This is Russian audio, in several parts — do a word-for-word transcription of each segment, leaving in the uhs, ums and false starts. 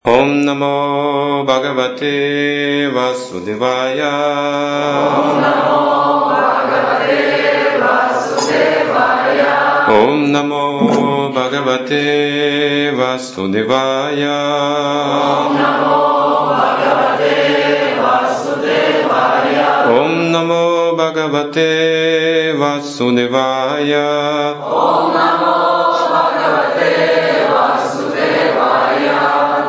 Om Namo Bhagavate Vasudevaya. Om Namo Bhagavate Vasudevaya. Om Namo Bhagavate Vasudevaya. Om Namo Bhagavate Vasudevaya. Om Namo Bhagavate Vasudevaya. Om Namo Bhagavate Vasudevaya.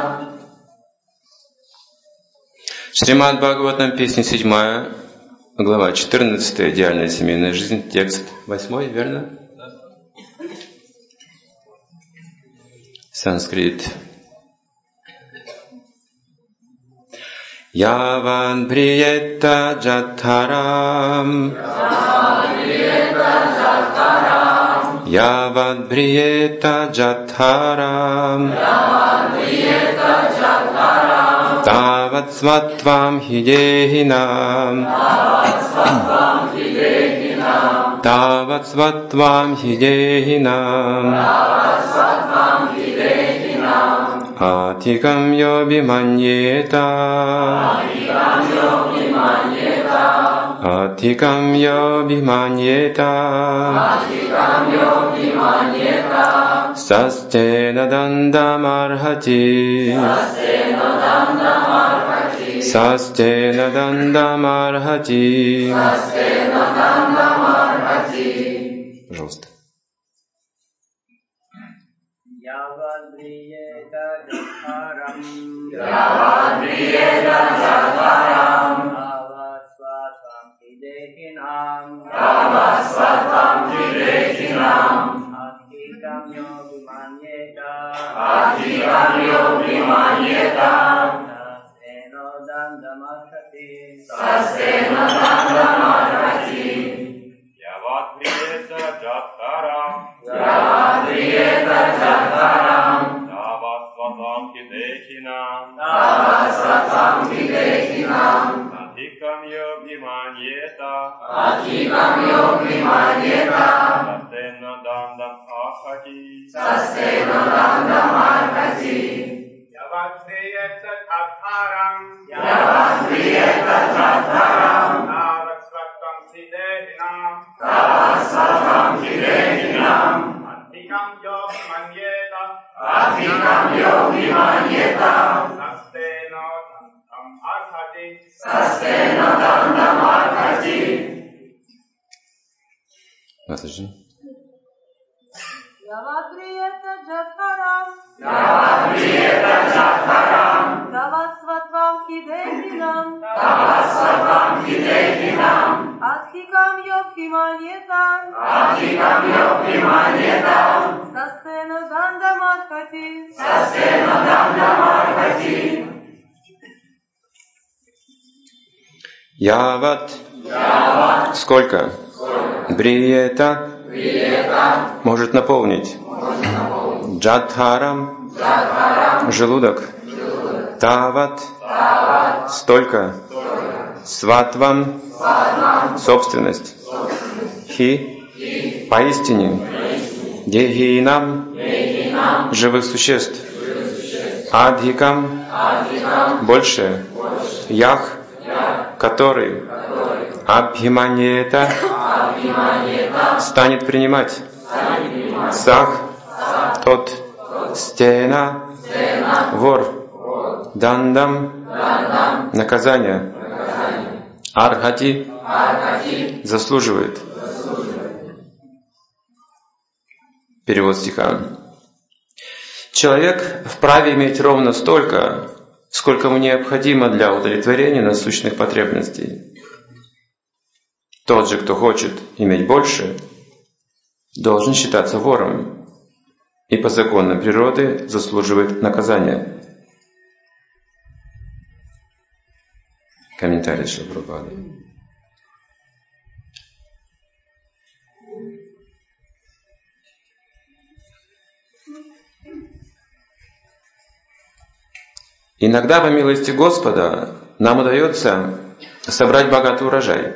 Шримад Бхагаватам, песня седьмая, глава четырнадцатая, идеальная семейная жизнь, текст восьмой, верно? Санскрит. Яван приета джатхарам. Яван приета джатхарам. Тават сватвам хидехинам. Тават сватвам хидехинам. Атикам йобиманьета. Атикам йобиманьета. Састена дандамархати. Састена дандамархати. Пожалуйста. Явадриета джатхарам. Явадриeta Jatharam. Avasvatam hidekhinam. Avasvatam hidekhinam. Atikam yobimanyeta. Atikam yobimanyeta. Sasteno dandamarhati. Sasteno dandamarhati. Явадриета Джатхарам. Явадриeta Jatharam. Тавасватам хидехинам. Avasvatam hidekhinam. Атикам йобиманьета. Atikam yobimanyeta. Састена дандам ахати. Sasteno dandamarhati. Явадриeta Jatharam. Явадриeta Jatharam. Avasvatam hidekhinam. Avasvatam hidekhinam. Atikam yobimanyeta. Atikam yobimanyeta. Sasteno dandamarhati. Sasteno dandamarhati. Матаджи. Явадриета Джатхарам. Явадриeta Jatharam. Тавасватвам хидехинам. Avasvatam hidekhinam. Адхикам йобхиманьета. Atikam yobimanyeta. Састена дандамархати. Sasteno dandamarhati. Яват. Яват. Сколько? Бриета. Приета. Может наполнить. Джатхарам. Желудок. Тават. Столько. Сватвам. Собственность. Хи. Поистине. Дехинам. Живых существ. Адхикам. Больше. Ях. Который. Абхиманьета. Станет принимать. Сах. Тот. Стена. Вор. Дандам. Наказание. Архати. Заслуживает. Перевод стиха. Человек вправе иметь ровно столько, сколько ему необходимо для удовлетворения насущных потребностей. Тот же, кто хочет иметь больше, должен считаться вором и по законам природы заслуживает наказания. Комментарий Шрила Прабхупады. Иногда, по милости Господа, нам удается собрать богатый урожай.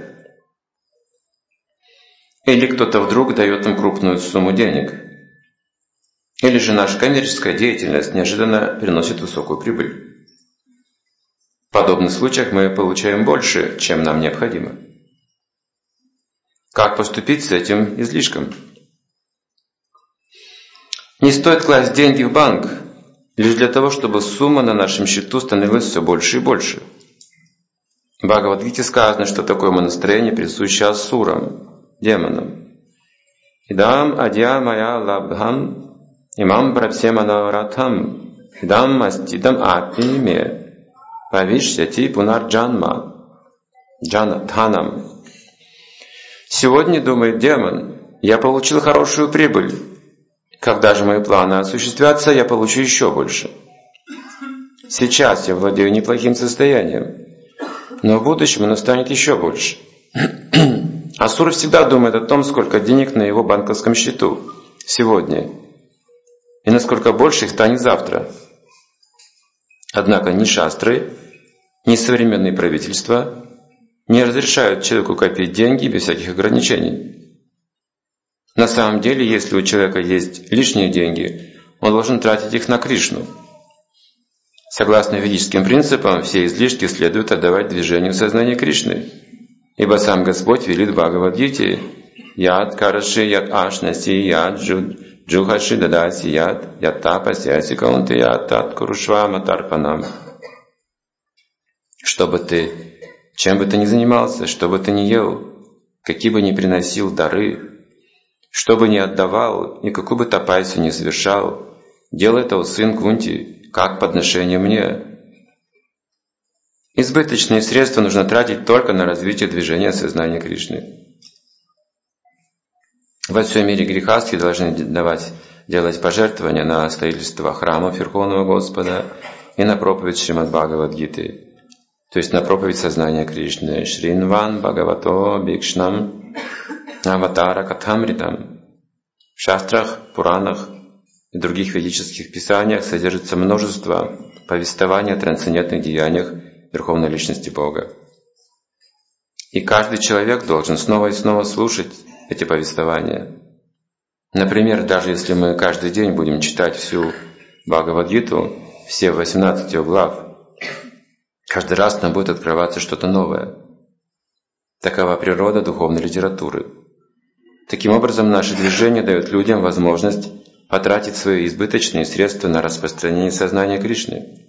Или кто-то вдруг дает нам крупную сумму денег. Или же наша коммерческая деятельность неожиданно приносит высокую прибыль. В подобных случаях мы получаем больше, чем нам необходимо. Как поступить с этим излишком? Не стоит класть деньги в банк лишь для того, чтобы сумма на нашем счету становилась все больше и больше. В Бхагавад-гите сказано, что такое настроение присуще асурам, демонам. Идам адья мая лабдхам имам брабсеманаратхам идам астидам апиме павишьяти пунарджанма джанатханам. Сегодня, думает демон, я получил хорошую прибыль. Когда же мои планы осуществятся, я получу еще больше. Сейчас я владею неплохим состоянием, но в будущем оно станет еще больше. Асур всегда думает о том, сколько денег на его банковском счету сегодня, и насколько больше их станет завтра. Однако ни шастры, ни современные правительства не разрешают человеку копить деньги без всяких ограничений. На самом деле, если у человека есть лишние деньги, он должен тратить их на Кришну. Согласно ведическим принципам, все излишки следует отдавать движению сознания Кришны, ибо сам Господь велит в Бхагавад-гите «Яд караши яд ашнаси яд джухаши дадаси яд яд тапасяси каунты яд тат курушвама тарпанам». Что бы ты, чем бы ты ни занимался, что бы ты ни ел, какие бы ни приносил дары, что бы ни отдавал и какую бы тапайсу ни совершал, делай это, о сын Кунти, как подношение мне. Избыточные средства нужно тратить только на развитие движения сознания Кришны. Во всем мире грехастхи должны давать, делать пожертвования на строительство храмов Верховного Господа и на проповедь Шримад Бхагавад-гиты, то есть на проповедь сознания Кришны. Шринван Бхагавато Бикшнам Аватара Катхамритам. В шастрах, Пуранах и других ведических писаниях содержится множество повествований о трансцендентных деяниях Верховной Личности Бога. И каждый человек должен снова и снова слушать эти повествования. Например, даже если мы каждый день будем читать всю Бхагавад-гиту, все восемнадцать глав, каждый раз нам будет открываться что-то новое. Такова природа духовной литературы. Таким образом, наше движение дает людям возможность потратить свои избыточные средства на распространение сознания Кришны,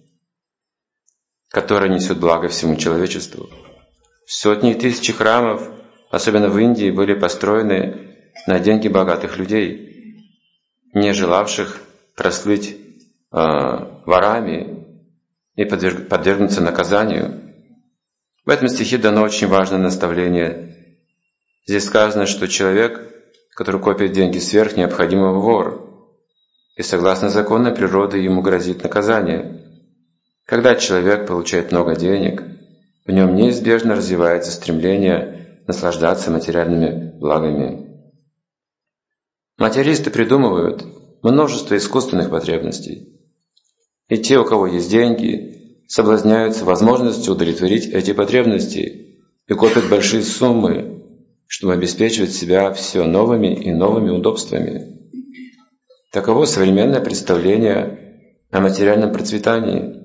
которое несет благо всему человечеству. Сотни и тысячи храмов, особенно в Индии, были построены на деньги богатых людей, не желавших прослыть э, ворами и подверг, подвергнуться наказанию. В этом стихе дано очень важное наставление. Здесь сказано, что человек, который копит деньги сверх необходимого, вор, и согласно законной природы ему грозит наказание. Когда человек получает много денег, в нем неизбежно развивается стремление наслаждаться материальными благами. Материалисты придумывают множество искусственных потребностей. И те, у кого есть деньги, соблазняются возможностью удовлетворить эти потребности и копят большие суммы, чтобы обеспечивать себя все новыми и новыми удобствами. Таково современное представление о материальном процветании.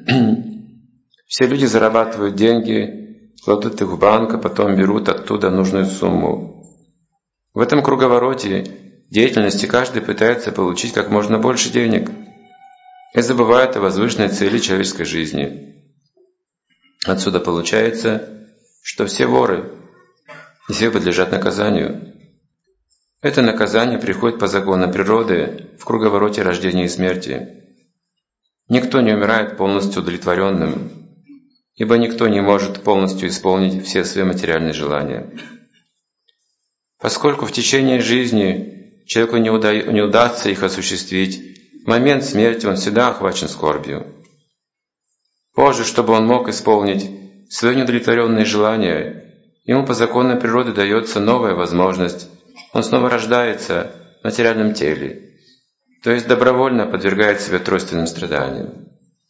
Все люди зарабатывают деньги, кладут их в банк, а потом берут оттуда нужную сумму. В этом круговороте деятельности каждый пытается получить как можно больше денег и забывает о возвышенной цели человеческой жизни. Отсюда получается, что все воры, и все подлежат наказанию. Это наказание приходит по законам природы в круговороте рождения и смерти. Никто не умирает полностью удовлетворенным, ибо никто не может полностью исполнить все свои материальные желания. Поскольку в течение жизни человеку не, уда... не удастся их осуществить, в момент смерти он всегда охвачен скорбью. Позже, чтобы он мог исполнить свои неудовлетворенные желания, ему по законам природы дается новая возможность. Он снова рождается в материальном теле, то есть добровольно подвергает себя тройственным страданиям.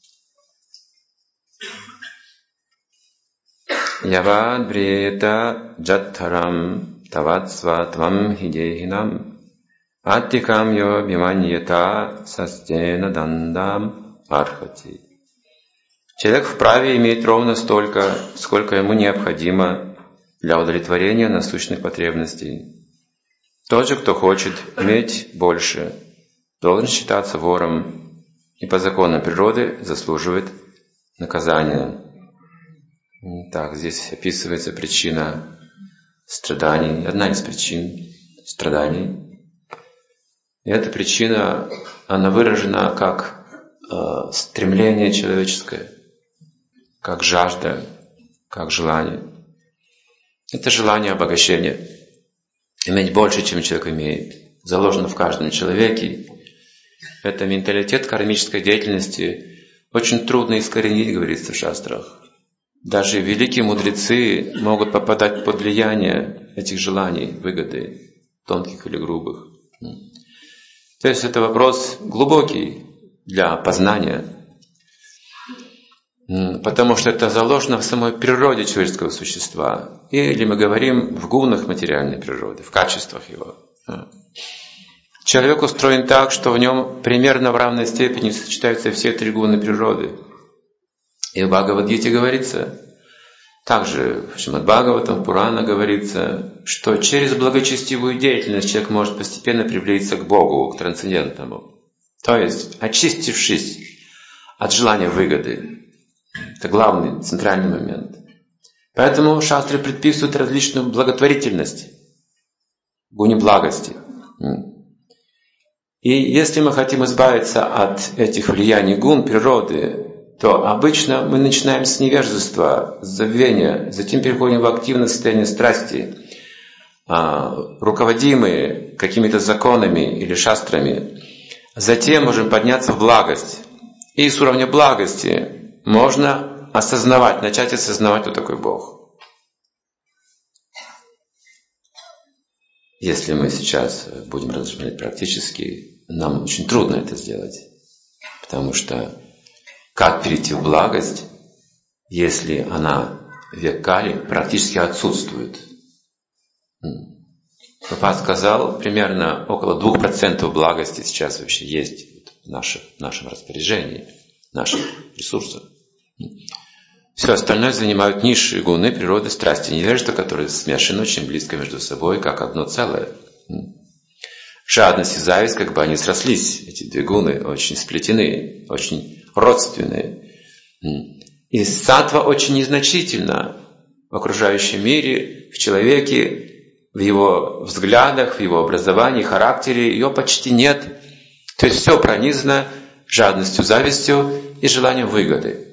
Явад бриета джаттарам таватсва твам хидехинам Атикам йо биманьета састена дандам архати. Человек вправе иметь ровно столько, сколько ему необходимо для удовлетворения насущных потребностей. Тот же, кто хочет иметь больше, должен считаться вором и по законам природы заслуживает наказания. Так, здесь описывается причина страданий, одна из причин страданий. И эта причина, она выражена как э, стремление человеческое, как жажда, как желание. Это желание обогащения. Иметь больше, чем человек имеет, заложено в каждом человеке. Это менталитет кармической деятельности очень трудно искоренить, говорится в шастрах. Даже великие мудрецы могут попадать под влияние этих желаний, выгоды, тонких или грубых. То есть это вопрос глубокий для познания, потому что это заложено в самой природе человеческого существа. Или мы говорим в гунах материальной природы, в качествах его. Человек устроен так, что в нем примерно в равной степени сочетаются все три гуны природы. И в Бхагавад-гите говорится, также в Шримад-Бхагаватам, в Пурана говорится, что через благочестивую деятельность человек может постепенно приблизиться к Богу, к трансцендентному. То есть, очистившись от желания выгоды. Это главный, центральный момент. Поэтому шастры предписывают различную благотворительность, гуни благости. И если мы хотим избавиться от этих влияний гун природы, то обычно мы начинаем с невежества, с забвения, затем переходим в активное состояние страсти, руководимые какими-то законами или шастрами. Затем можем подняться в благость. И с уровня благости можно осознавать, начать осознавать, кто такой Бог. Если мы сейчас будем размышлять практически, нам очень трудно это сделать, потому что как перейти в благость, если она в век Кали практически отсутствует? Прабхупада сказал, примерно около двух процентов благости сейчас вообще есть в нашем, в нашем распоряжении, в наших ресурсах. Все остальное занимают низшие гуны природы, страсти, невежества, которые смешаны очень близко между собой, как одно целое. Жадность и зависть, как бы они срослись, эти две гуны очень сплетены, очень родственные. И саттва очень незначительна в окружающем мире, в человеке, в его взглядах, в его образовании, характере. Ее почти нет. То есть все пронизано жадностью, завистью и желанием выгоды.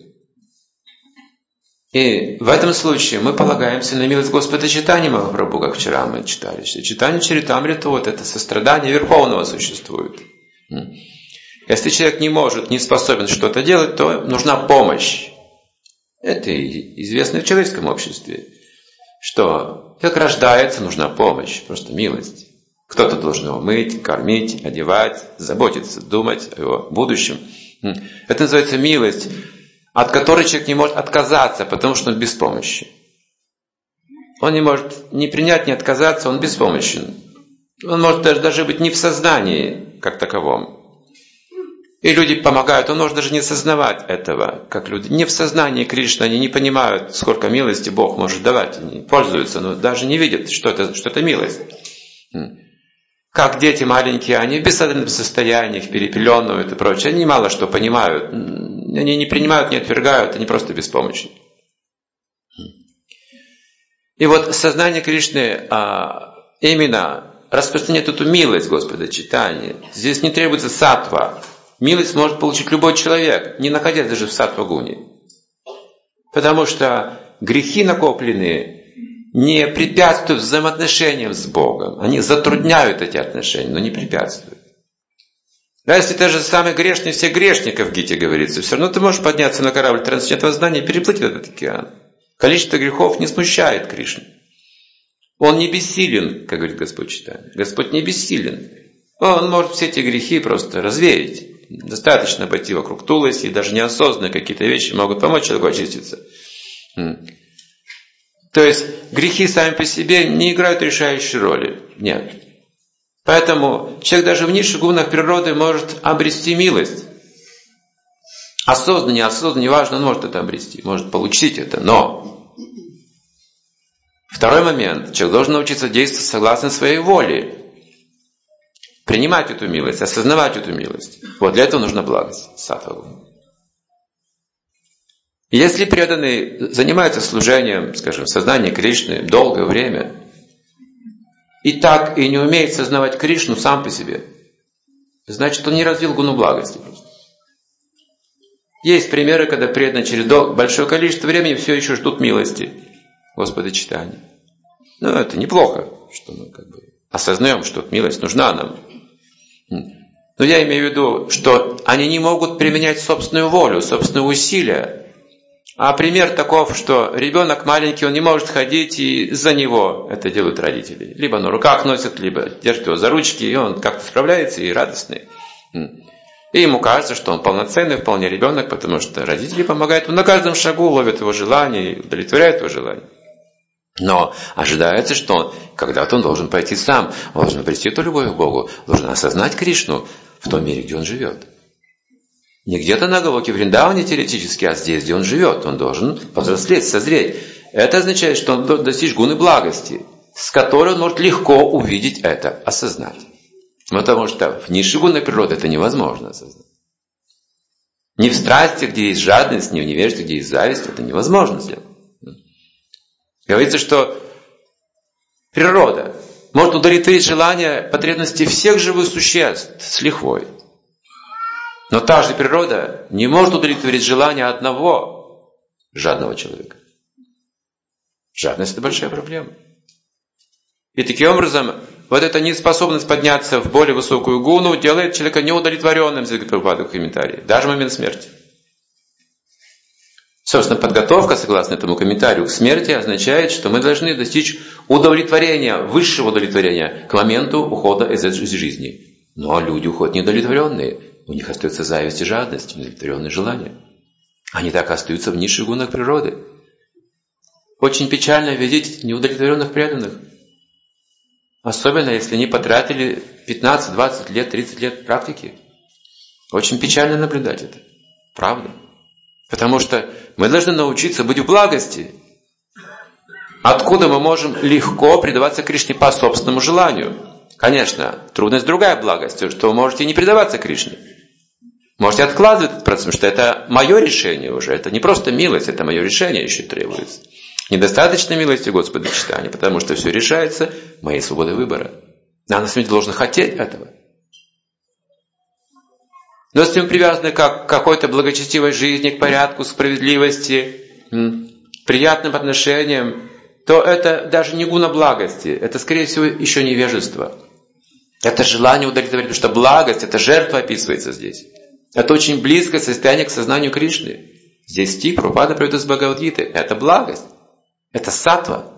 И в этом случае мы полагаемся на милость Господа Чайтаньи Махапрабху, как вчера мы читали. Чайтанья Чаритамрита, вот это сострадание Верховного существует. Если человек не может, не способен что-то делать, то нужна помощь. Это известно в человеческом обществе, что человек рождается, нужна помощь, просто милость. Кто-то должен его мыть, кормить, одевать, заботиться, думать о его будущем. Это называется милость, от которой человек не может отказаться, потому что он без помощи. Он не может ни принять, ни отказаться, он беспомощен. Он может даже, даже быть не в сознании как таковом. И люди помогают, он может даже не осознавать этого, как люди. Не в сознании Кришны, они не понимают, сколько милости Бог может давать. Они пользуются, но даже не видят, что это, что это милость. Как дети маленькие, они в бессознательном состоянии, их перепеленывают и прочее. Они мало что понимают. Они не принимают, не отвергают, они просто беспомощны. И вот сознание Кришны а, именно распространяет эту милость Господа Чайтаньи. Здесь не требуется саттва. Милость может получить любой человек, не находясь даже в саттва-гуне. Потому что грехи накопленные не препятствуют взаимоотношениям с Богом. Они затрудняют эти отношения, но не препятствуют. Да, если ты же самый грешный всех грешников в Гите говорится, все равно ты можешь подняться на корабль трансцендентного знания и переплыть этот океан. Количество грехов не смущает Кришну. Он не бессилен, как говорит Господь Чайтанья. Господь не бессилен. Он может все эти грехи просто развеять. Достаточно обойти вокруг Туласи, и даже неосознанные какие-то вещи могут помочь человеку очиститься. То есть грехи сами по себе не играют решающей роли. Нет. Поэтому человек даже в низших гунах природы может обрести милость. Осознанно, неосознанно, неважно, он может это обрести, может получить это. Но второй момент. Человек должен научиться действовать согласно своей воле. Принимать эту милость, осознавать эту милость. Вот для этого нужна благость. Саттва-гуна. Если преданный занимается служением, скажем, сознания Кришны долгое время, и так и не умеет сознавать Кришну сам по себе, значит, он не развил гуну благости просто. Есть примеры, когда преданные через большое количество времени все еще ждут милости Господа Чайтаньи. Ну, это неплохо, что мы как бы осознаем, что милость нужна нам. Но я имею в виду, что они не могут применять собственную волю, собственные усилия. А пример таков, что ребенок маленький, он не может ходить, и за него это делают родители. Либо на руках носят, либо держат его за ручки, и он как-то справляется и радостный. И ему кажется, что он полноценный, вполне ребенок, потому что родители помогают ему на каждом шагу, ловят его желания и удовлетворяют его желания. Но ожидается, что он, когда-то он должен пойти сам, он должен обрести эту любовь к Богу, должен осознать Кришну в том мире, где он живет. Не где-то на Галоке Вриндаване теоретически, а здесь, где он живет. Он должен повзрослеть, созреть. Это означает, что он достичь гуны благости, с которой он может легко увидеть это, осознать. Потому что в низшей гунной природе это невозможно осознать. Не в страсти, где есть жадность, не в невежестве, где есть зависть, это невозможно сделать. Говорится, что природа может удовлетворить желания, потребности всех живых существ с лихвой. Но та же природа не может удовлетворить желания одного жадного человека. Жадность – это большая проблема. И таким образом, вот эта неспособность подняться в более высокую гуну делает человека неудовлетворенным, говорит Прабхупада в комментарии, даже в момент смерти. Собственно, подготовка, согласно этому комментарию, к смерти означает, что мы должны достичь удовлетворения, высшего удовлетворения к моменту ухода из этой жизни. Но люди уходят неудовлетворенные. У них остается зависть и жадность, неудовлетворенные желания. Они так остаются в низших гунах природы. Очень печально видеть неудовлетворенных преданных. Особенно, если они потратили пятнадцать, двадцать лет, тридцать лет практики. Очень печально наблюдать это. Правда. Потому что мы должны научиться быть в благости. Откуда мы можем легко предаваться Кришне по собственному желанию. Конечно, трудность другая благость, что вы можете не предаваться Кришне. Можете откладывать этот процесс, потому что это мое решение уже. Это не просто милость, это мое решение еще требуется. Недостаточно милости Господа Чайтаньи, потому что все решается моей свободой выбора. А на самом деле должен хотеть этого. Но если мы привязаны к какой-то благочестивой жизни, к порядку, справедливости, приятным отношениям, то это даже не гуна благости, это, скорее всего, еще невежество. Это желание удовлетворить, потому что благость, это жертва описывается здесь. Это очень близкое состояние к сознанию Кришны. Здесь стих Прабхупада приводит из Бхагавад-гиты. Это благость. Это саттва.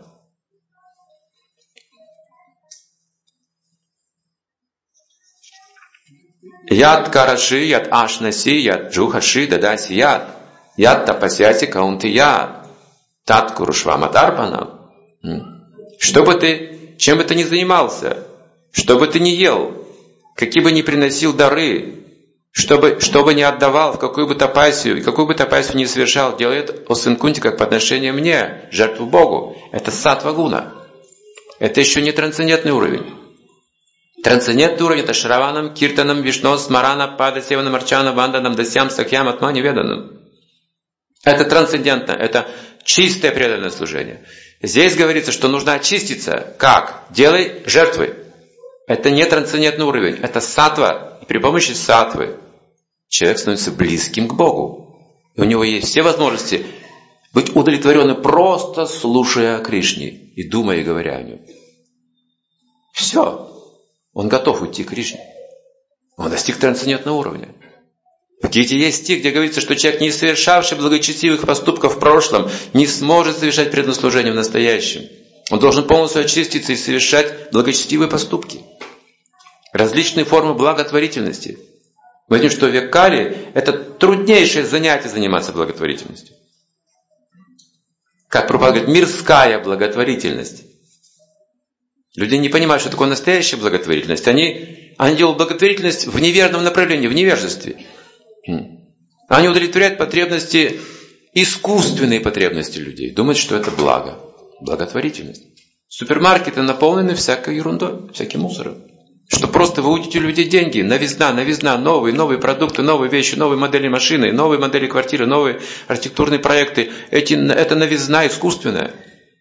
Яд караши, яд ашнаси, яд джухаши, дадаси яд. Яд тапасяси каунты яд. Тат курушвамадарпанам. Что бы ты, чем бы ты ни занимался, что бы ты ни ел, какие бы ни приносил дары, что бы, что бы ни отдавал, в какую бы тапасию, и какую бы тапасию ни совершал, делает о сын Кунти как по отношению мне, жертву Богу. Это саттва-гуна. Это еще не трансцендентный уровень. Трансцендентный уровень – это шраванам, киртанам, вишно, смарана, пада, севанам, арчана, ванданам, дасям, сакьям, атмани, веданам. Это трансцендентно, это чистое преданное служение. Здесь говорится, что нужно очиститься. Как? Делай жертвы. Это не трансцендентный уровень, это саттва. И при помощи саттвы человек становится близким к Богу. И у него есть все возможности быть удовлетворенным, просто слушая о Кришне и думая и говоря о нем. Все. Он готов уйти к Кришне. Он достиг трансцендентного уровня. В Гите есть стих, где говорится, что человек, не совершавший благочестивых поступков в прошлом, не сможет совершать преданное служение в настоящем. Он должен полностью очиститься и совершать благочестивые поступки. Различные формы благотворительности. Мы видим, что в век Кали это труднейшее занятие заниматься благотворительностью. Как Прабхупада говорит, мирская благотворительность. Люди не понимают, что такое настоящая благотворительность. Они, они делают благотворительность в неверном направлении, в невежестве. Они удовлетворяют потребности, искусственные потребности людей. Думают, что это благо. Благотворительность. Супермаркеты наполнены всякой ерундой, всяким мусором. Что просто вы удите у людей деньги, новизна, новизна, новые, новые продукты, новые вещи, новые модели машины, новые модели квартиры, новые архитектурные проекты. Эти, это новизна искусственная.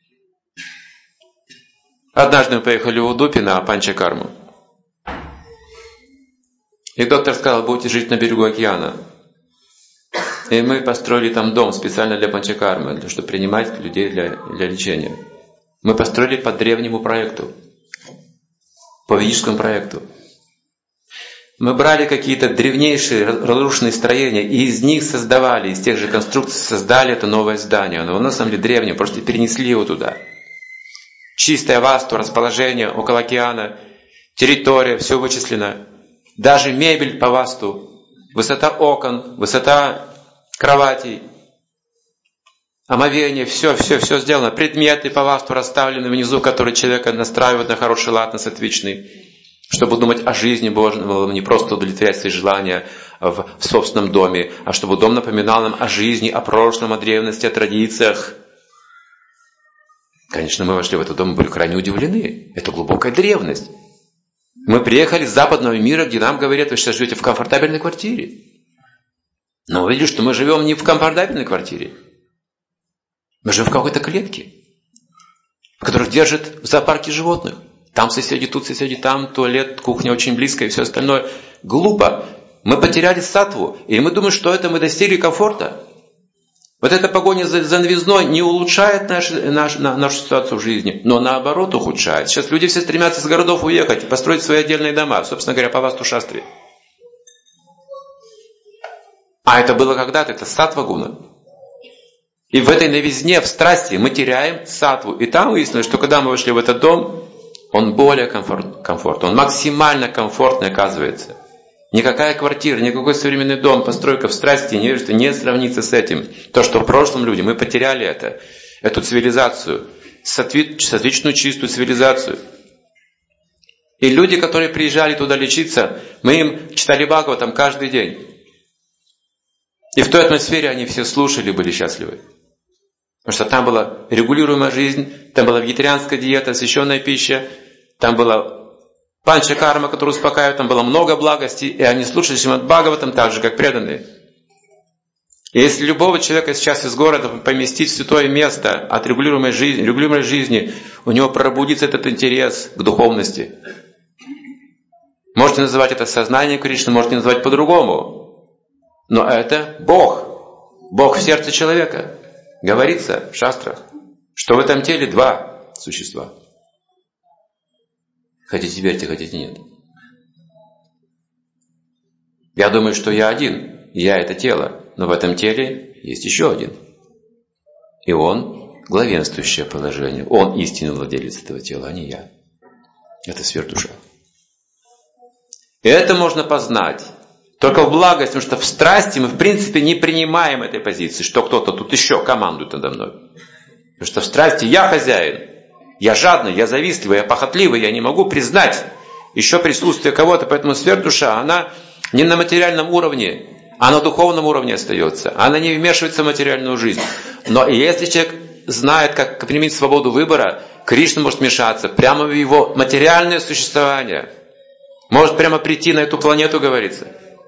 Однажды мы поехали в Удупи на Панчакарму. И доктор сказал, будете жить на берегу океана. И мы построили там дом специально для Панчакармы, для, чтобы принимать людей для, для лечения. Мы построили по древнему проекту. По ведическому проекту. Мы брали какие-то древнейшие разрушенные строения и из них создавали, из тех же конструкций создали это новое здание. Оно на самом деле древнее, просто перенесли его туда. Чистая васту, расположение около океана, территория, все вычислено. Даже мебель по васту, высота окон, высота кроватей, омовение, все, все, все сделано. Предметы по васту расставлены внизу, которые человека настраивают на хороший лад, на сатвичный, чтобы думать о жизни Божьей, не просто удовлетворять свои желания в, в собственном доме, а чтобы дом напоминал нам о жизни, о прошлом, о древности, о традициях. Конечно, мы вошли в этот дом и были крайне удивлены. Это глубокая древность. Мы приехали с западного мира, где нам говорят, вы сейчас живете в комфортабельной квартире. Но увидели, что мы живем не в комфортабельной квартире. Мы живем в какой-то клетке, в которых держат в зоопарке животных. Там соседи, тут соседи, там туалет, кухня очень близко и все остальное. Глупо. Мы потеряли саттву, и мы думаем, что это мы достигли комфорта. Вот эта погоня за, за новизной не улучшает наш, наш, на, нашу ситуацию в жизни, но наоборот ухудшает. Сейчас люди все стремятся из городов уехать и построить свои отдельные дома, собственно говоря, по васту шастре. А это было когда-то, это саттва гуна. И в этой новизне, в страсти мы теряем саттву. И там выяснилось, что когда мы вошли в этот дом, он более комфорт, комфортный, он максимально комфортный оказывается. Никакая квартира, никакой современный дом, постройка в страсти, невежестве не сравнится с этим. То, что в прошлом люди, мы потеряли это, эту цивилизацию, сатвичную чистую цивилизацию. И люди, которые приезжали туда лечиться, мы им читали Бхагаватам каждый день. И в той атмосфере они все слушали, были счастливы. Потому что там была регулируемая жизнь, там была вегетарианская диета, освященная пища, там была панчакарма, которая успокаивает, там было много благости, и они слушали Шримад Бхагаватам так же, как преданные. И если любого человека сейчас из города поместить в святое место от регулируемой жизни, регулируемой жизни, у него пробудится этот интерес к духовности. Можете называть это сознанием Кришны, можете называть по-другому. Но это Бог. Бог в сердце человека. Говорится в шастрах, что в этом теле два существа. Хотите верьте, хотите нет. Я думаю, что я один. Я это тело. Но в этом теле есть еще один. И он главенствующее положение. Он истинный владелец этого тела, а не я. Это сверхдуша. И это можно познать только в благости, потому что в страсти мы в принципе не принимаем этой позиции, что кто-то тут еще командует надо мной. Потому что в страсти я хозяин, я жадный, я завистливый, я похотливый, я не могу признать еще присутствие кого-то, поэтому сверхдуша, она не на материальном уровне, а на духовном уровне остается. Она не вмешивается в материальную жизнь. Но если человек знает, как применить свободу выбора, Кришна может вмешаться прямо в его материальное существование. Может прямо прийти на эту планету, говорится.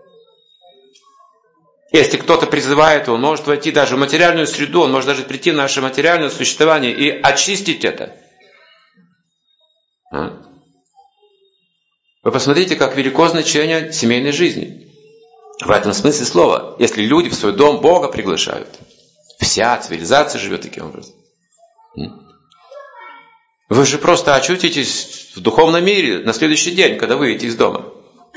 Если кто-то призывает, он может войти даже в материальную среду, он может даже прийти в наше материальное существование и очистить это. А? Вы посмотрите, как велико значение семейной жизни. В этом смысле слова. Если люди в свой дом Бога приглашают, вся цивилизация живет таким образом. Вы же просто очутитесь в духовном мире на следующий день, когда выйдете из дома.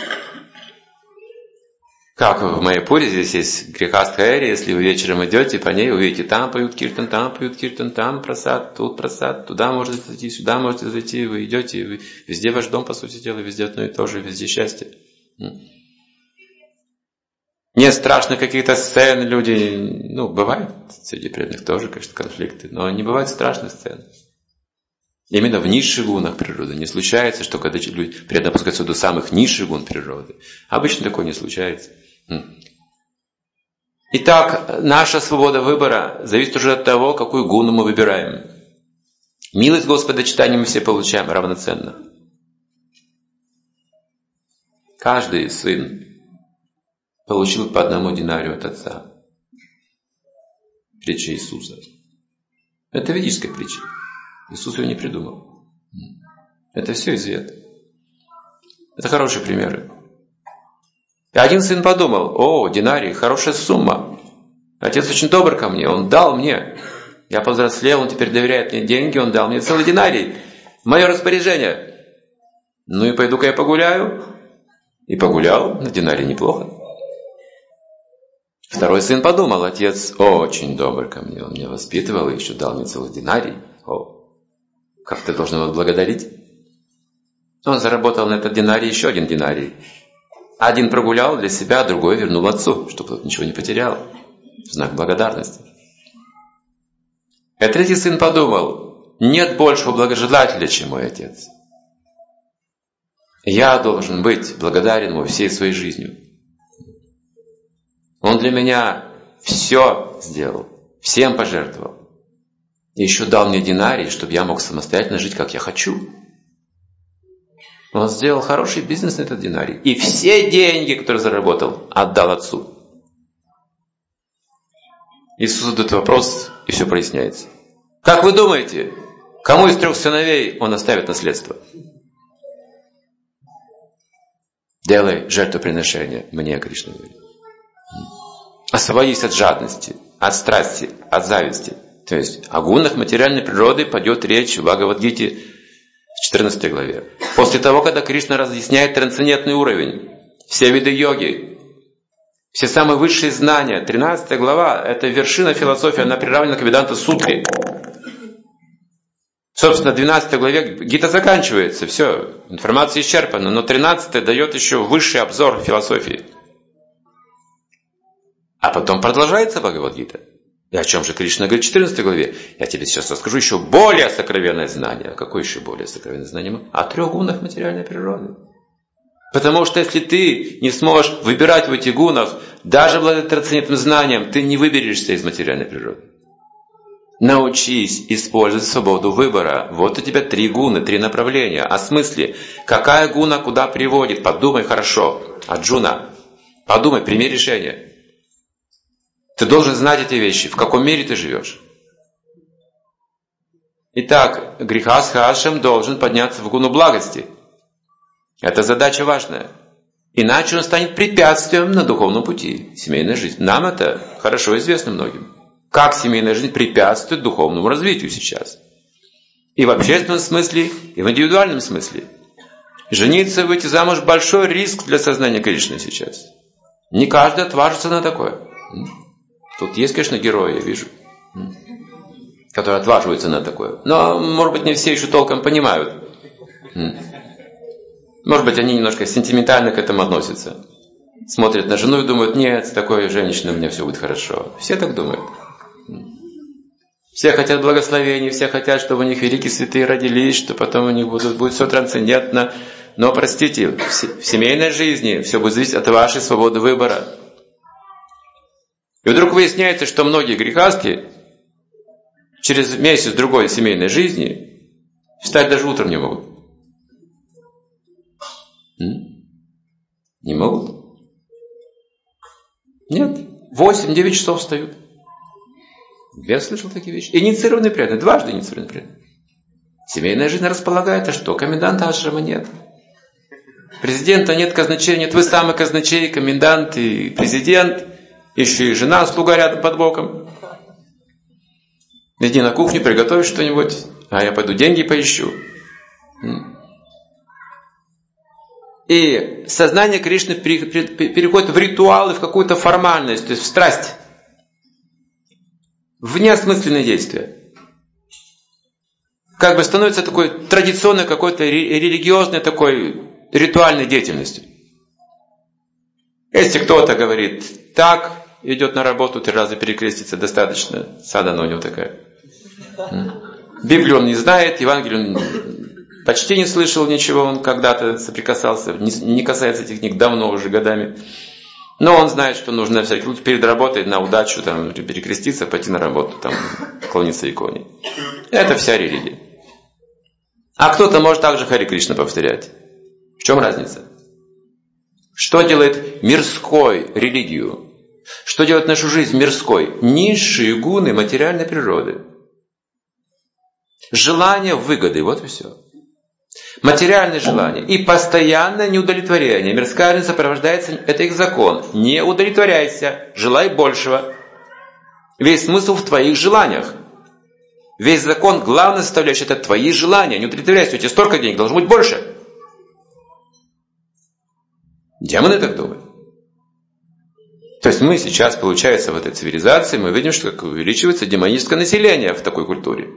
Как в Майяпуре, здесь есть грехастха-эри, если вы вечером идете по ней, увидите, там поют киртан, там поют киртан, там просад, тут просад, туда можете зайти, сюда можете зайти, вы идете, вы, везде ваш дом, по сути дела, везде одно и то же, везде счастье. Не страшно какие-то сцены, люди, ну, бывают среди преданных тоже, конечно, конфликты, но не бывает страшных сцен. Именно в низших гунах природы. Не случается, что когда люди преданно опускаются до самых низших гун природы. Обычно такое не случается. Итак, наша свобода выбора зависит уже от того, какую гуну мы выбираем. Милость Господа читания мы все получаем равноценно. Каждый сын получил по одному динарию от отца. Притча Иисуса. Это ведическая притча. Иисус ее не придумал. Это все известно. Это хорошие примеры. И один сын подумал: о, динарий, хорошая сумма. Отец очень добр ко мне, он дал мне. Я повзрослел, он теперь доверяет мне деньги, он дал мне целый динарий. В мое распоряжение. Ну и пойду-ка я погуляю. И погулял, на динарий неплохо. Второй сын подумал: отец очень добр ко мне, он меня воспитывал и еще дал мне целый динарий. О, как ты должен его благодарить? Он заработал на этот динарий еще один динарий. Один прогулял для себя, другой вернул отцу, чтобы тот ничего не потерял. В знак благодарности. А третий сын подумал: нет большего благожелателя, чем мой отец. Я должен быть благодарен ему всей своей жизнью. Он для меня все сделал, всем пожертвовал. И еще дал мне динарий, чтобы я мог самостоятельно жить, как я хочу. Он сделал хороший бизнес на этот динарий. И все деньги, которые заработал, отдал отцу. Иисус задает вопрос, и все проясняется. Как вы думаете, кому из трех сыновей он оставит наследство? Делай жертвоприношение, мне, Кришна говорит. Освободись от жадности, от страсти, от зависти. То есть о гунах материальной природы пойдет речь в Бхагавад-гите в четырнадцатой главе. После того, когда Кришна разъясняет трансцендентный уровень, все виды йоги, все самые высшие знания, тринадцатая глава, это вершина философии, она приравнена к Веданта-сутре. Собственно, в двенадцатой главе гита заканчивается, все, информация исчерпана, но тринадцатая дает еще высший обзор философии. А потом продолжается Бхагавад-гита. И о чем же Кришна говорит в четырнадцатой главе? Я тебе сейчас расскажу еще более сокровенное знание. А какое еще более сокровенное знание? О трех гунах материальной природы. Потому что если ты не сможешь выбирать в этих гунах, даже благодаря трансцендентным знаниям, ты не выберешься из материальной природы. Научись использовать свободу выбора. Вот у тебя три гуны, три направления. О смысле, какая гуна куда приводит? Подумай хорошо. Арджуна, подумай, прими решение. Ты должен знать эти вещи, в каком мире ты живешь. Итак, грихастха ашрам должен подняться в гуну благости. Это задача важная. Иначе он станет препятствием на духовном пути. Семейная жизнь. Нам это хорошо известно многим. Как семейная жизнь препятствует духовному развитию сейчас. И в общественном смысле, и в индивидуальном смысле. Жениться, выйти замуж – большой риск для сознания Кришны сейчас. Не каждый отважится на такое. Тут есть, конечно, герои, я вижу, которые отваживаются на такое. Но, может быть, не все еще толком понимают. Может быть, они немножко сентиментально к этому относятся. Смотрят на жену и думают: нет, с такой женщиной у меня все будет хорошо. Все так думают. Все хотят благословений, все хотят, чтобы у них великие святые родились, что потом у них будут, будет все трансцендентно. Но, простите, в семейной жизни все будет зависеть от вашей свободы выбора. И вдруг выясняется, что многие грехастки через месяц-другой семейной жизни встать даже утром не могут. М? Не могут? Нет. восемь-девять часов встают. Я слышал такие вещи. Инициированный преданный, дважды инициированный преданный. Семейная жизнь располагает, а что? Коменданта ашрама нет. Президента нет, казначея нет. Вы самый казначей, комендант и президент. Еще и жена, слуга рядом под боком. Иди на кухню, приготовь что-нибудь, а я пойду деньги поищу. И сознание Кришны переходит в ритуалы, в какую-то формальность, то есть в страсть. В неосмысленные действия. Как бы становится такой традиционной какой-то религиозной такой ритуальной деятельностью. Если кто-то говорит так, идет на работу, три раза перекреститься достаточно, садана у него такая. Библию он не знает, Евангелие он почти не слышал ничего, он когда-то соприкасался, не касается этих книг давно уже годами. Но он знает, что нужно на всякий случай перед работой на удачу там, перекреститься, пойти на работу, там, клониться иконе. Это вся религия. А кто-то может также Харе Кришна повторять. В чем разница? Что делает мирской религию? Что делает нашу жизнь мирской? Низшие гуны материальной природы. Желание выгоды, вот и все. Материальные желания и постоянное неудовлетворение. Мирская жизнь сопровождается, это их закон. Не удовлетворяйся, желай большего. Весь смысл в твоих желаниях. Весь закон, главная составляющая, это твои желания. Не удовлетворяйся, у тебя столько денег, должно быть больше. Демоны так думают. То есть мы сейчас, получается, в этой цивилизации, мы видим, что как увеличивается демоническое население в такой культуре.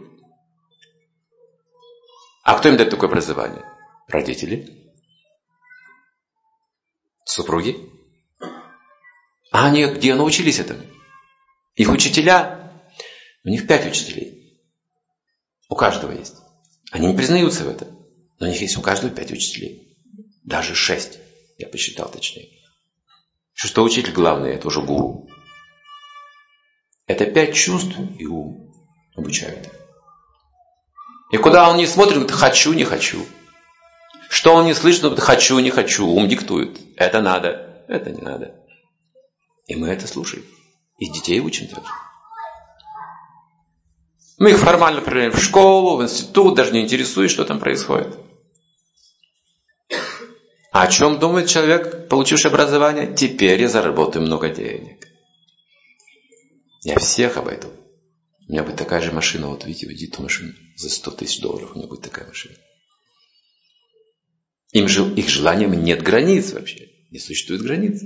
А кто им дает такое образование? Родители? Супруги? А они где научились этому? Их учителя? У них пять учителей. У каждого есть. Они не признаются в этом. Но у них есть у каждого пять учителей. Даже шесть. Я посчитал точнее. Шестой учитель главный, это уже гуру. Это пять чувств и ум обучают. И куда он не смотрит, говорит, хочу, не хочу. Что он не слышит, говорит, хочу, не хочу. Ум диктует. Это надо, это не надо. И мы это слушаем. И детей учим также. Мы их формально отправляем в школу, в институт, даже не интересуясь, что там происходит. А о чем думает человек, получивший образование? Теперь я заработаю много денег. Я всех обойду. У меня будет такая же машина, вот видите, видите эту машину за сто тысяч долларов, у меня будет такая машина. Им же, их желаниям нет границ вообще. Не существует границ.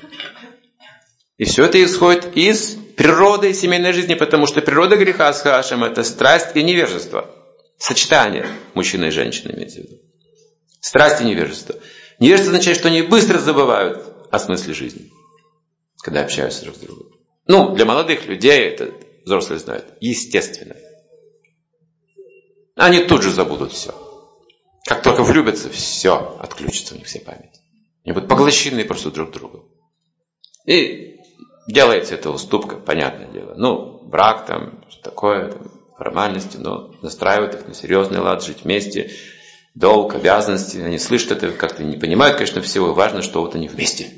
И все это исходит из природы семейной жизни, потому что природа греха с хашем – это страсть и невежество. Сочетание мужчины и женщины имеется в виду. Страсть и невежество. Невежество означает, что они быстро забывают о смысле жизни, когда общаются друг с другом. Ну, для молодых людей это взрослые знают. Естественно. Они тут же забудут все. Как только влюбятся, все, отключится у них вся память. Они будут поглощены просто друг другу. И делается это уступка, понятное дело. Ну, брак там, что такое, там, формальности, но настраивают их на серьезный лад, жить вместе, долг, обязанности. Они слышат это, как-то не понимают, конечно, всего. Важно, что вот они вместе.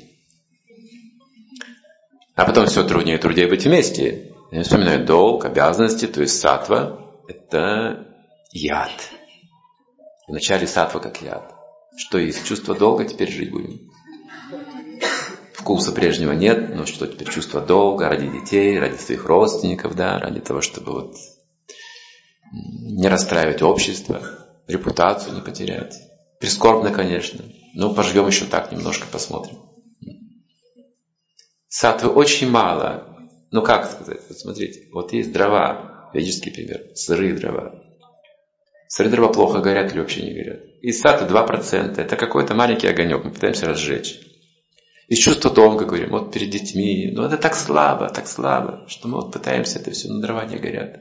А потом все труднее и труднее быть вместе. Я вспоминаю долг, обязанности, то есть саттва – это яд. Вначале саттва как яд. Что есть? Чувство долга, теперь жить будем. Вкуса прежнего нет, но что теперь? Чувство долга ради детей, ради своих родственников, да, ради того, чтобы вот не расстраивать общество, репутацию не потерять. Прискорбно, конечно, но поживем еще так немножко, посмотрим. Саттвы очень мало. Ну, как сказать? Вот смотрите, вот есть дрова, ведический пример, сырые дрова. Сырые дрова плохо горят или вообще не горят. И саттвы два процента. Это какой-то маленький огонек, мы пытаемся разжечь. Из чувства долга говорим, вот перед детьми. Но это так слабо, так слабо, что мы вот пытаемся это все, но дрова не горят.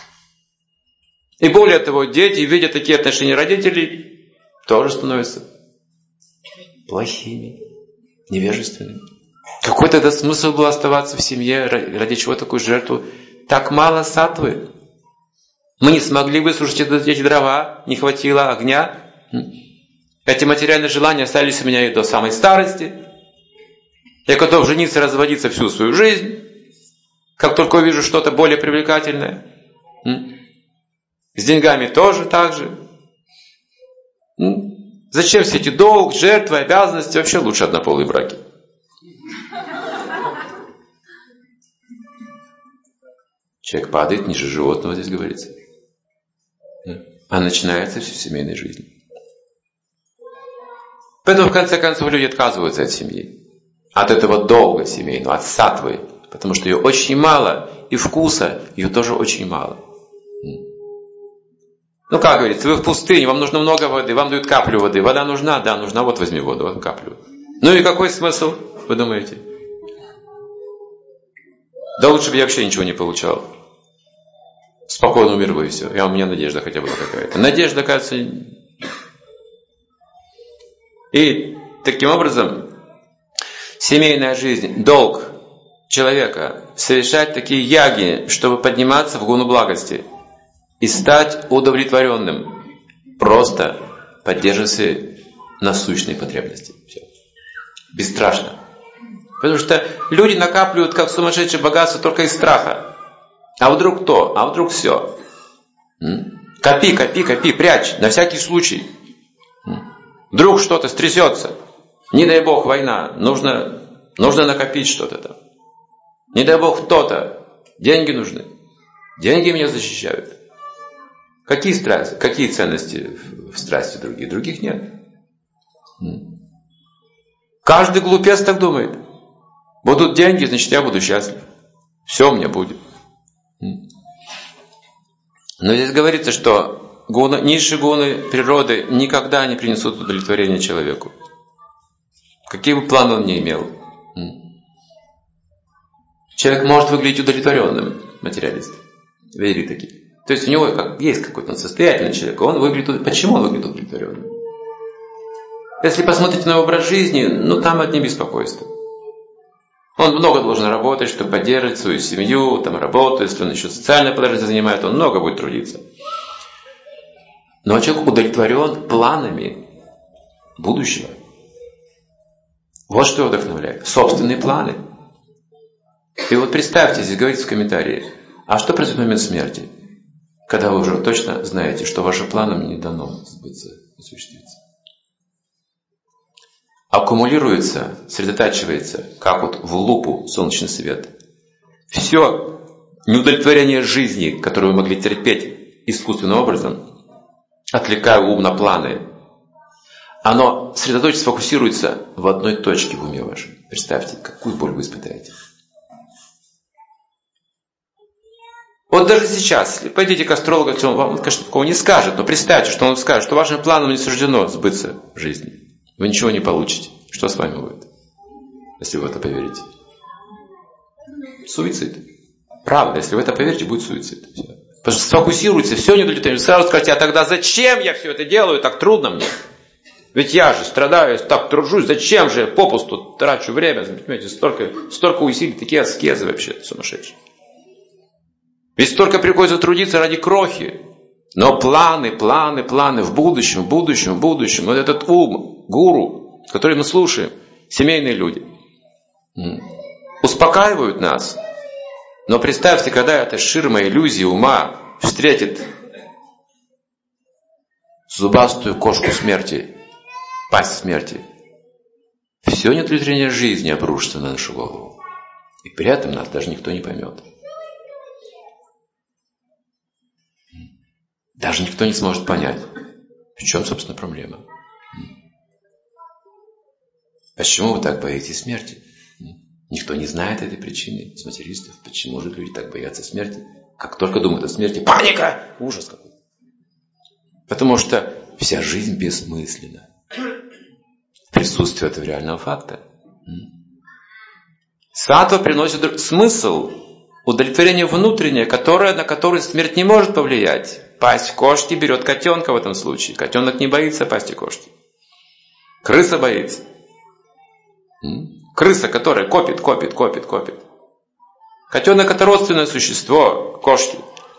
И более того, дети, видя такие отношения родителей, тоже становятся плохими, невежественными. Какой тогда смысл был оставаться в семье? Ради чего такую жертву? Так мало саттвы. Мы не смогли высушить эти дрова, не хватило огня. Эти материальные желания остались у меня и до самой старости. Я готов жениться, разводиться всю свою жизнь. Как только увижу что-то более привлекательное. С деньгами тоже так же. Зачем все эти долг, жертвы, обязанности? Вообще лучше однополые браки. Человек падает ниже животного, здесь говорится. А начинается все в семейной жизни. Поэтому в конце концов люди отказываются от семьи. От этого долга семейного, от саттвы. Потому что ее очень мало, и вкуса ее тоже очень мало. Ну, как говорится, вы в пустыне, вам нужно много воды, вам дают каплю воды. Вода нужна? Да, нужна, вот возьми воду, вот каплю. Ну и какой смысл, вы думаете? Да лучше бы я вообще ничего не получал. спокойно умер бы и все. Я, у меня надежда хотя бы какая-то. Надежда, кажется... И таким образом семейная жизнь, долг человека совершать такие яги, чтобы подниматься в гуну благости и стать удовлетворенным, просто поддерживая свои насущные потребности. Все. Бесстрашно. Потому что люди накапливают как сумасшедшее богатство только из страха. А вдруг то, а вдруг все. Копи, копи, копи, прячь, на всякий случай. Вдруг что-то стрясется. Не дай Бог война, нужно, нужно накопить что-то там. Не дай Бог кто-то, деньги нужны. Деньги меня защищают. Какие страсти, какие ценности в страсти других? Других нет. Каждый глупец так думает. Будут деньги, значит я буду счастлив. Все у меня будет. Но здесь говорится, что гуны, низшие гуны природы никогда не принесут удовлетворения человеку. Какие бы планы он ни имел. Человек может выглядеть удовлетворенным, материалист. Вери такие. То есть у него как, есть какой-то состоятельный человек, он выглядит, почему он выглядит удовлетворенным? Если посмотрите на образ жизни, ну там одни беспокойства. Он много должен работать, чтобы поддерживать свою семью, там работу, если он еще социальное положение занимает, он много будет трудиться. Но человек удовлетворен планами будущего. Вот что его вдохновляет. Собственные планы. И вот представьте, здесь говорится в комментарии, а что произойдет в момент смерти, когда вы уже точно знаете, что вашим планам не дано сбыться, осуществиться. Аккумулируется, сосредотачивается, как вот в лупу солнечный свет. Все неудовлетворение жизни, которое вы могли терпеть искусственным образом, отвлекая ум на планы, оно сосредоточится, фокусируется в одной точке в уме вашем. Представьте, какую боль вы испытаете. Вот даже сейчас, если пойдете к астрологу, он вам, конечно, такого не скажет, но представьте, что он скажет, что вашим планам не суждено сбыться в жизни. Вы ничего не получите. Что с вами будет, если вы в это поверите? Суицид. Правда, если вы в это поверите, будет суицид. Все. Потому что сфокусируется, все неудовлетворение. Сразу скажете, а тогда зачем я все это делаю, так трудно мне? Ведь я же страдаю, так тружусь, зачем же я попусту трачу время? Понимаете, столько, столько усилий, такие аскезы вообще сумасшедшие. Ведь столько приходится трудиться ради крохи. Но планы, планы, планы в будущем, в будущем, в будущем. Вот этот ум, гуру, который мы слушаем, семейные люди, успокаивают нас. Но представьте, когда эта ширма иллюзии ума встретит зубастую кошку смерти, пасть смерти, все неудовлетворение жизни обрушится на нашу голову. И при этом нас даже никто не поймет. Даже никто не сможет понять, в чем, собственно, проблема. Почему вы так боитесь смерти? Никто не знает этой причины с материалистов. Почему же люди так боятся смерти? Как только думают о смерти, паника! Ужас какой! Потому что вся жизнь бессмысленна. Присутствие этого реального факта. Саттва приносит смысл, удовлетворение внутреннее, которое, на которое смерть не может повлиять. Пасть кошки берет котенка в этом случае. Котенок не боится пасти кошки. Крыса боится. Крыса, которая копит, копит, копит, копит. Котенок — это родственное существо кошки.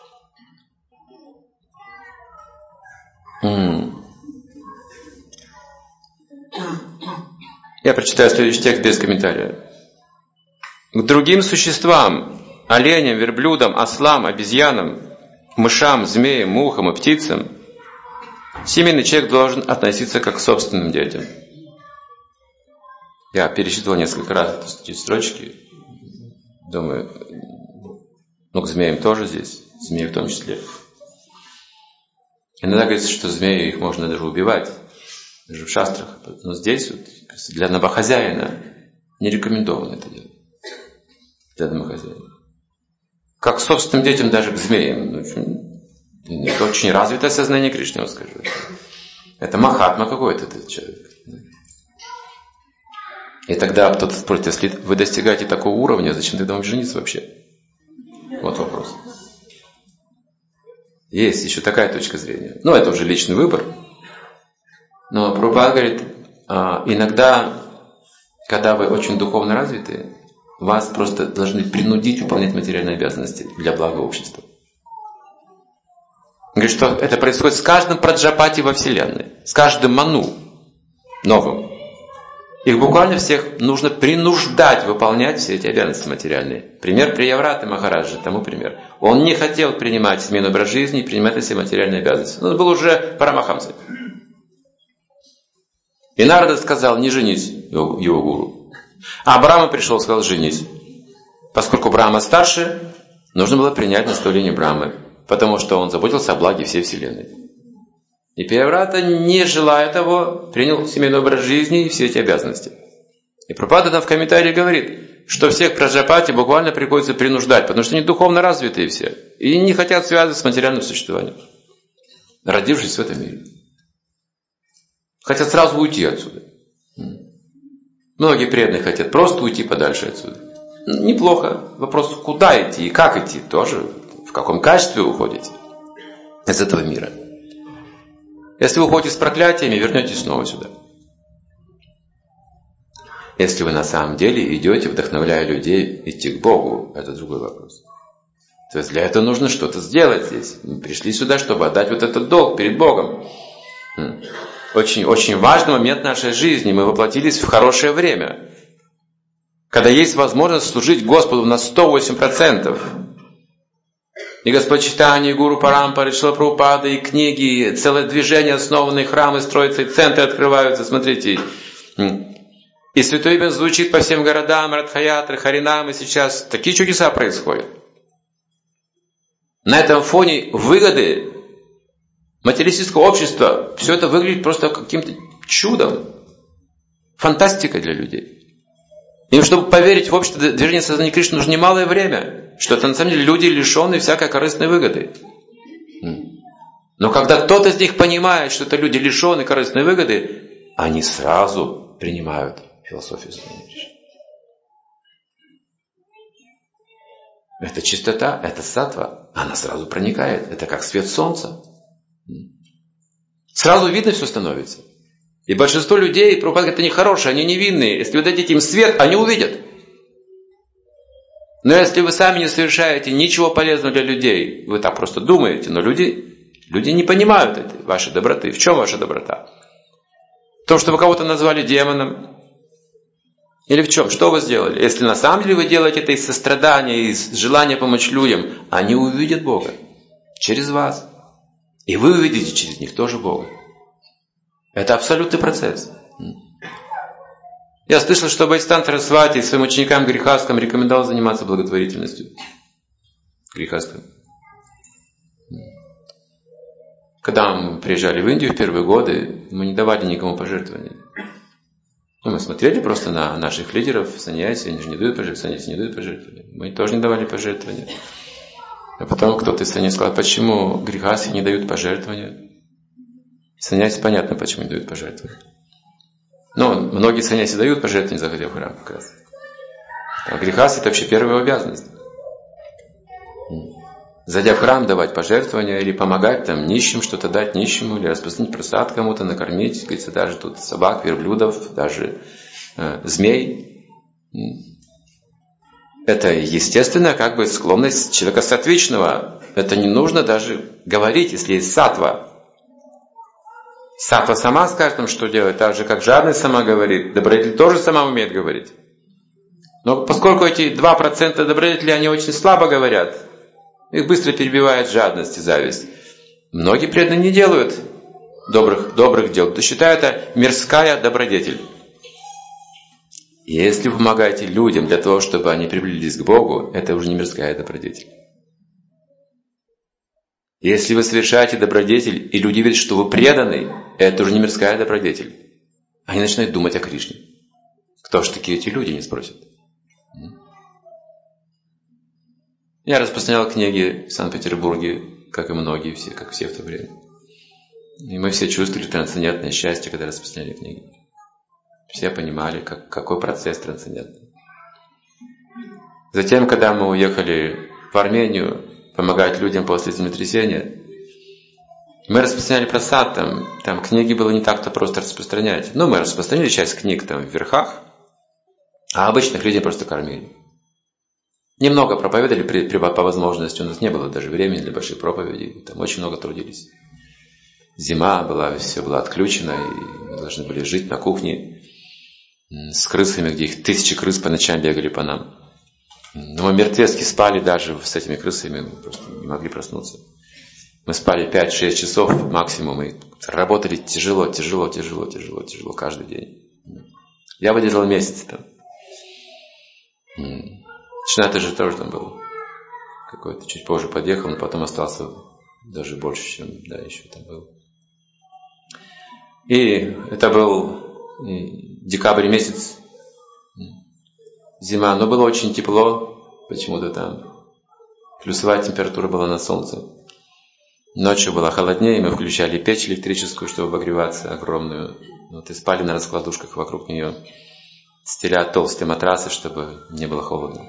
Я прочитаю следующий текст без комментария. К другим существам, оленям, верблюдам, ослам, обезьянам, мышам, змеям, мухам и птицам, семейный человек должен относиться как к собственным детям. Я перечитывал несколько раз эти строчки. Думаю, ну к змеям тоже здесь, змеи в том числе. Иногда говорится, что змеи их можно даже убивать, даже в шастрах. Но здесь вот, для домохозяина не рекомендовано это делать. Для домохозяина. Как собственным детям, даже к змеям. Это очень развитое сознание Кришны, я скажу. Это махатма какой-то этот человек. И тогда кто-то спросит, если вы достигаете такого уровня, зачем тогда вам жениться вообще? Вот вопрос. Есть еще такая точка зрения. Ну, это уже личный выбор. Но Прабхупада говорит, иногда, когда вы очень духовно развиты, вас просто должны принудить выполнять материальные обязанности для блага общества. Он говорит, что это происходит с каждым праджапати во Вселенной, с каждым ману новым. Их буквально всех нужно принуждать выполнять все эти обязанности материальные. Пример Приявраты Махараджа, тому пример. Он не хотел принимать смену образ жизни и принимать все материальные обязанности. Он был уже Парамахамсой. И Нарада сказал, не женись, его, его гуру. А Брахма пришел и сказал, женись. Поскольку Брахма старше, нужно было принять наставление Брахмы, потому что он заботился о благе всей Вселенной. И Прияврата, не желая того, принял семейный образ жизни и все эти обязанности. И Прабхупада там в комментарии говорит, что всех праджапати буквально приходится принуждать, потому что они духовно развитые все. И не хотят связываться с материальным существованием, родившись в этом мире. Хотят сразу уйти отсюда. Многие преданные хотят просто уйти подальше отсюда. Неплохо. Вопрос, куда идти и как идти, тоже в каком качестве вы уходите из этого мира. Если вы уходите с проклятиями, вернетесь снова сюда. Если вы на самом деле идете, вдохновляя людей идти к Богу, это другой вопрос. То есть для этого нужно что-то сделать здесь. Мы пришли сюда, чтобы отдать вот этот долг перед Богом. Очень, очень важный момент нашей жизни. Мы воплотились в хорошее время. Когда есть возможность служить Господу на сто восемь процентов. И Господь Чайтанья, и Гуру Парампара, и Шрила Прабхупада, и книги, и целое движение, основанные храмы строятся, и центры открываются. Смотрите. И Святое Имя звучит по всем городам, Радхаятры, Харинамы. Сейчас такие чудеса происходят. На этом фоне выгоды материалистического общества, все это выглядит просто каким-то чудом. Фантастикой для людей. И чтобы поверить в общество движения сознания Кришны, нужно немалое время. Что это на самом деле люди, лишенные всякой корыстной выгоды. Но когда кто-то из них понимает, что это люди, лишенные корыстной выгоды, они сразу принимают философию сознания Кришны. Это чистота, это саттва. Она сразу проникает. Это как свет солнца. Сразу видно все становится. И большинство людей, Прабхупада говорит, они хорошие, они невинные. Если вы дадите им свет, они увидят. Но если вы сами не совершаете ничего полезного для людей, вы так просто думаете, но люди, люди не понимают этой вашей доброты. В чем ваша доброта? В том, что вы кого-то назвали демоном? Или в чем? Что вы сделали? Если на самом деле вы делаете это из сострадания, из желания помочь людям, они увидят Бога через вас. И вы увидите через них тоже Бога. Это абсолютный процесс. Я слышал, что Бхактисиданта Сарасвати своим ученикам грехаскам рекомендовал заниматься благотворительностью. Грехаскам. Когда мы приезжали в Индию в первые годы, мы не давали никому пожертвований. Ну, мы смотрели просто на наших лидеров, саньяси, они же не дают пожертвования, саньяси не дают пожертвования. Мы тоже не давали пожертвования. А потом кто-то из саньяси сказал, почему грехаски не дают пожертвования? Саньяси понятно, почему не дают пожертвования. Но многие саньяси дают пожертвования, заходя в храм как раз. А грехаски это вообще первая обязанность. Зайдя в храм, давать пожертвования или помогать там нищим, что-то дать нищему, или распространить просад кому-то, накормить, говорится, даже тут собак, верблюдов, даже э, змей. Это естественная как бы склонность человека саттвичного. Это не нужно даже говорить, если есть саттва. Саттва сама скажет нам, что делать, так же, как жадность сама говорит. Добродетель тоже сама умеет говорить. Но поскольку эти два процента добродетелей, они очень слабо говорят, их быстро перебивает жадность и зависть. Многие преданные не делают добрых, добрых дел, то считают это мирская добродетель. Если вы помогаете людям для того, чтобы они приблизились к Богу, это уже не мирская добродетель. Если вы совершаете добродетель, и люди видят, что вы преданный, это уже не мирская добродетель. Они начинают думать о Кришне. Кто же такие эти люди, не спросят. Я распространял книги в Санкт-Петербурге, как и многие все, как все в то время. И мы все чувствовали трансцендентное счастье, когда распространяли книги. Все понимали, как, какой процесс трансцендентный. Затем, когда мы уехали в Армению помогать людям после землетрясения, Мы распространяли просад, там, там книги было не так-то просто распространять. Ну, мы распространили часть книг там в верхах, а обычных людей просто кормили. Немного проповедовали при, при, по возможности, у нас не было даже времени для больших проповедей, там очень много трудились. Зима была, все было отключено, и мы должны были жить на кухне с крысами, где их тысячи крыс по ночам бегали по нам. Но мы мертвецки спали даже с этими крысами, мы просто не могли проснуться. Мы спали пять-шесть часов максимум, и работали тяжело, тяжело, тяжело, тяжело, тяжело каждый день. Я выдержал месяц там. Начинать же тоже там был. Какой-то чуть позже подъехал, но потом остался даже больше, чем, да, еще там был. И это был декабрь месяц, зима, но было очень тепло, почему-то там плюсовая температура была на солнце. Ночью было холоднее, мы включали печь электрическую, чтобы обогреваться, огромную. Вот, и спали на раскладушках вокруг нее, стеля толстые матрасы, чтобы не было холодно.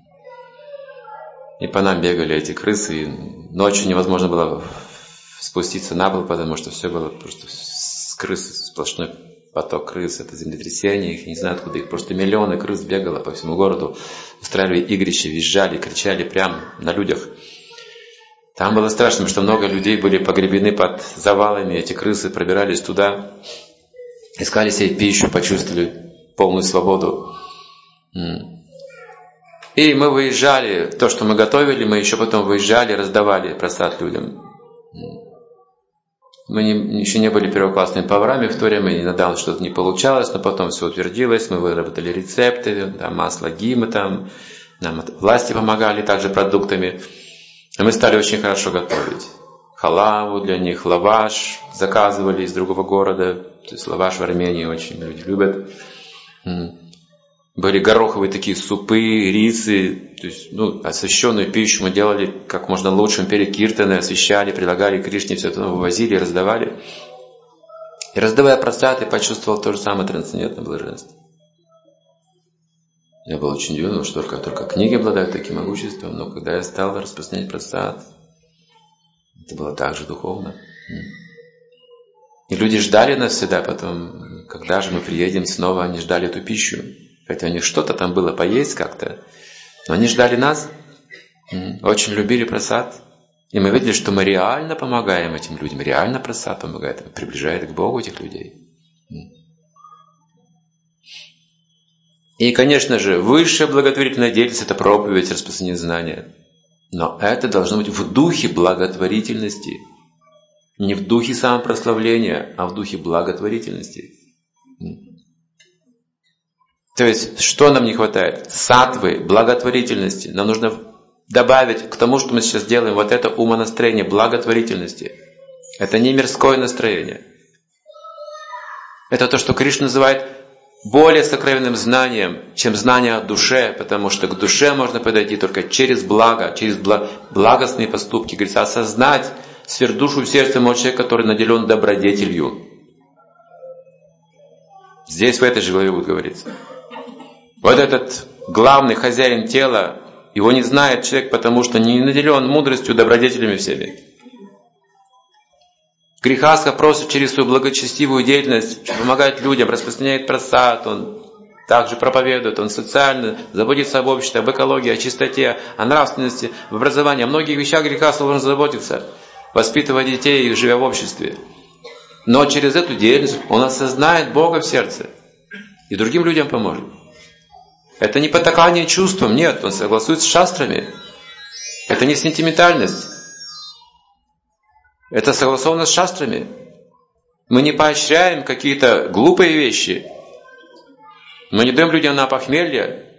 И по нам бегали эти крысы, и ночью невозможно было спуститься на пол, потому что все было просто с крыс, сплошной поток крыс, это землетрясение, их не знаю откуда, их просто миллионы крыс бегало по всему городу, устраивали игрища, визжали, кричали прямо на людях. Там было страшно, потому что много людей были погребены под завалами, эти крысы пробирались туда, искали себе пищу, почувствовали полную свободу. И мы выезжали, то, что мы готовили, мы еще потом выезжали, раздавали просад людям. Мы не, еще не были первоклассными поварами в то время, иногда что-то не получалось, но потом все утвердилось, мы выработали рецепты, там, масло гимы, там, нам власти помогали также продуктами. И мы стали очень хорошо готовить. Халаву для них, лаваш заказывали из другого города, то есть лаваш в Армении очень люди любят. Были гороховые такие супы, рисы, то есть, ну, освященную пищу мы делали как можно лучше, мы пели киртаны, освещали, прилагали Кришне, все это вывозили, раздавали. И раздавая просад, я почувствовал то же самое трансцендентное блаженство. Я был очень удивлен, что только, только книги обладают таким могуществом, но когда я стал распространять просад, это было так же духовно. И люди ждали нас всегда потом, когда же мы приедем снова, они ждали эту пищу. Хотя у них что-то там было поесть как-то, но они ждали нас, очень любили просад. И мы видели, что мы реально помогаем этим людям, реально просад помогает, приближает к Богу этих людей. И, конечно же, высшая благотворительная деятельность – это проповедь, распространение знания. Но это должно быть в духе благотворительности. Не в духе самопрославления, а в духе благотворительности. То есть, что нам не хватает? Саттвы, благотворительности. Нам нужно добавить к тому, что мы сейчас делаем, вот это умонастроение благотворительности. Это не мирское настроение. Это то, что Кришна называет более сокровенным знанием, чем знание о душе, потому что к душе можно подойти только через благо, через благостные поступки. Говорится, осознать сверхдушу в сердце может человек, который наделен добродетелью. Здесь в этой же главе будет говориться. Вот этот главный хозяин тела, его не знает человек, потому что не наделен мудростью, добродетелями всеми. Грихастха просто через свою благочестивую деятельность помогает людям, распространяет просад, он также проповедует, он социально заботится об обществе, об экологии, о чистоте, о нравственности, в образовании. О многих вещах грихастха должен заботиться, воспитывая детей, живя в обществе. Но через эту деятельность он осознает Бога в сердце и другим людям поможет. Это не потакание чувствам, нет, он согласуется с шастрами. Это не сентиментальность. Это согласовано с шастрами. Мы не поощряем какие-то глупые вещи. Мы не даем людям на похмелье.